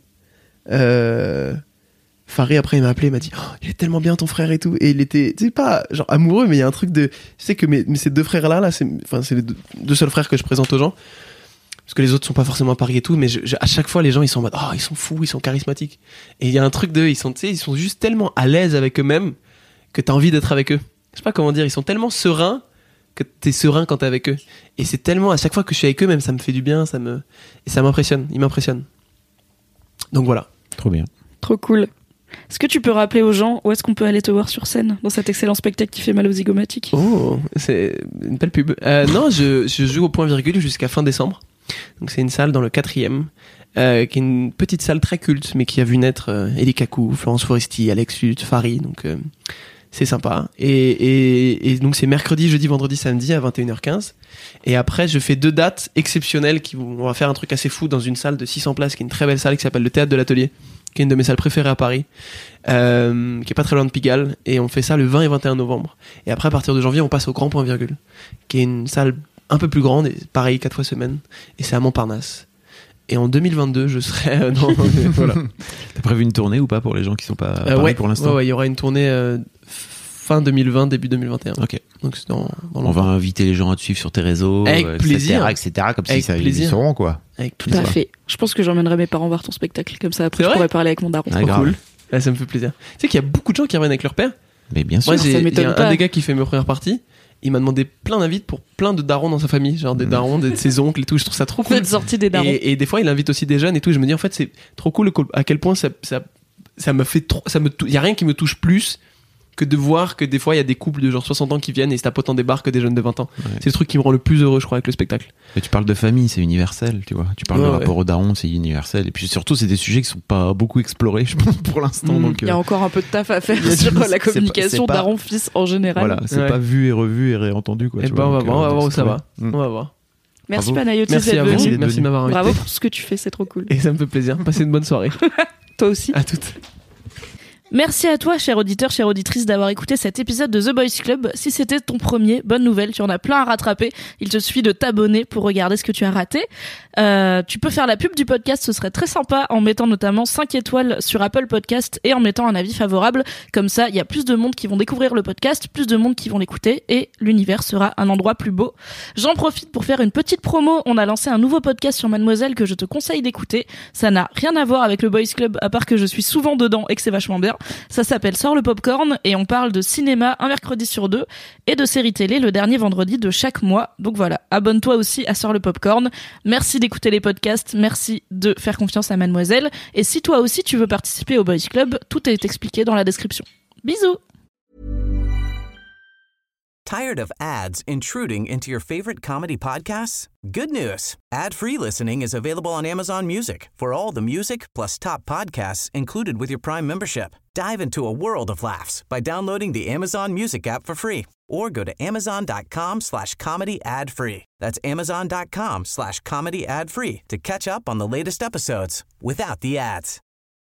euh, Farid après il m'a appelé, il m'a dit oh, il est tellement bien ton frère et tout. Et il était, tu sais, pas genre amoureux, mais il y a un truc de. Je sais que mes, mes- ces deux frères-là, là, c'est, enfin, c'est les deux, deux seuls frères que je présente aux gens. Parce que les autres sont pas forcément à Paris et tout, mais je, je- à chaque fois les gens ils sont en mode oh ils sont fous, ils sont charismatiques. Et il y a un truc de ils sont tu sais ils sont juste tellement à l'aise avec eux-mêmes que t'as envie d'être avec eux. Je sais pas comment dire, ils sont tellement sereins que t'es serein quand t'es avec eux. Et c'est tellement à chaque fois que je suis avec eux même ça me fait du bien, ça me et ça m'impressionne, ils m'impressionnent. Donc voilà. Trop bien. Trop cool. Est-ce que tu peux rappeler aux gens où est-ce qu'on peut aller te voir sur scène dans cet excellent spectacle qui fait mal aux zygomatiques? Oh, c'est une belle pub. Euh, non, je, je joue au point virgule jusqu'à fin décembre. Donc c'est une salle dans le quatrième, euh, qui est une petite salle très culte, mais qui a vu naître euh, Elie Kakou, Florence Foresti, Alex Luth, Farid. Donc euh, c'est sympa. Et, et, et donc c'est mercredi, jeudi, vendredi, samedi à vingt et une heures quinze. Et après, je fais deux dates exceptionnelles qui vont, on va faire un truc assez fou dans une salle de six cents places, qui est une très belle salle qui s'appelle le Théâtre de l'Atelier, qui est une de mes salles préférées à Paris, euh, qui est pas très loin de Pigalle. Et on fait ça le vingt et vingt et un novembre. Et après, à partir de janvier, on passe au Grand Point Virgule, qui est une salle un peu plus grande, et pareil, quatre fois semaine. Et c'est à Montparnasse. Et en deux mille vingt-deux, je serai euh, dans... voilà. T'as prévu une tournée ou pas pour les gens qui sont pas à Euh, Paris ouais, pour l'instant? ouais, ouais, il y aura une tournée euh, fin deux mille vingt, début deux mille vingt et un. Ok. Donc c'est dans, dans On va inviter les gens à te suivre sur tes réseaux, Avec euh, plaisir. et cetera, comme Avec si ça, ils plaisir. sauront, quoi. Avec Tout plaisir. à fait. Je pense que j'emmènerai mes parents voir ton spectacle, comme ça après C'est je vrai pourrais parler avec mon daron. Ah, Trop grave. cool. Ah, ça me fait plaisir. Tu sais qu'il y a beaucoup de gens qui reviennent avec leur père. Mais bien sûr. Moi, ça j'ai, il y m'étonne a un, pas. des gars qui fait mes premières parties. Il m'a demandé plein d'invites pour plein de darons dans sa famille, genre des Mhm. darons, des, de ses oncles et tout. Je trouve ça trop Vous cool. êtes sortis des darons. Et, et des fois, il invite aussi des jeunes et tout. Je me dis, en fait, c'est trop cool à quel point ça, ça, ça me fait trop, ça me, tou- y a rien qui me touche plus que de voir que des fois, il y a des couples de genre soixante ans qui viennent et se tapotent en des bars que des jeunes de vingt ans. Ouais. C'est le truc qui me rend le plus heureux, je crois, avec le spectacle. Mais tu parles de famille, c'est universel, tu vois. Tu parles Ouais, de ouais. rapport au daron, c'est universel. Et puis surtout, c'est des sujets qui sont pas beaucoup explorés, je pense, pour l'instant. Mhm. Donc, Il y a euh, encore un peu de taf à faire Il y a sur du- la c'est pas- communication c'est pas- daron-fils en général. voilà, c'est Ouais. pas vu et revu et réentendu, quoi. Et tu ben, vois, on va donc, voir, on euh, va voir où c'est ça trop va. bien. On va voir. Merci Bravo. Panayotis Merci d'être à vous. Merci venu. d'être Merci de venu. m'avoir invité. Bravo pour tout ce que tu fais, c'est trop cool. Et ça me fait plaisir. Passez une bonne soirée. Toi aussi. À toutes. Merci à toi, cher auditeur, chère auditrice, d'avoir écouté cet épisode de The Boys Club. Si c'était ton premier, bonne nouvelle, tu en as plein à rattraper. Il te suffit de t'abonner pour regarder ce que tu as raté. Euh, tu peux faire la pub du podcast, ce serait très sympa, en mettant notamment cinq étoiles sur Apple Podcast et en mettant un avis favorable. Comme ça, il y a plus de monde qui vont découvrir le podcast, plus de monde qui vont l'écouter et l'univers sera un endroit plus beau. J'en profite pour faire une petite promo. On a lancé un nouveau podcast sur Mademoiselle que je te conseille d'écouter. Ça n'a rien à voir avec le Boys Club, à part que je suis souvent dedans et que c'est vachement bien. Ça s'appelle Sors le Popcorn et on parle de cinéma un mercredi sur deux et de séries télé le dernier vendredi de chaque mois. Donc voilà, abonne-toi aussi à Sors le Popcorn. Merci d'écouter les podcasts, merci de faire confiance à Mademoiselle. Et si toi aussi tu veux participer au Boys Club, tout est expliqué dans la description. Bisous! Tired of ads intruding into your favorite comedy podcasts? Good news. Ad-free listening is available on Amazon Music for all the music plus top podcasts included with your Prime membership. Dive into a world of laughs by downloading the Amazon Music app for free or go to amazon.com slash comedy ad free. That's amazon.com slash comedy ad free to catch up on the latest episodes without the ads.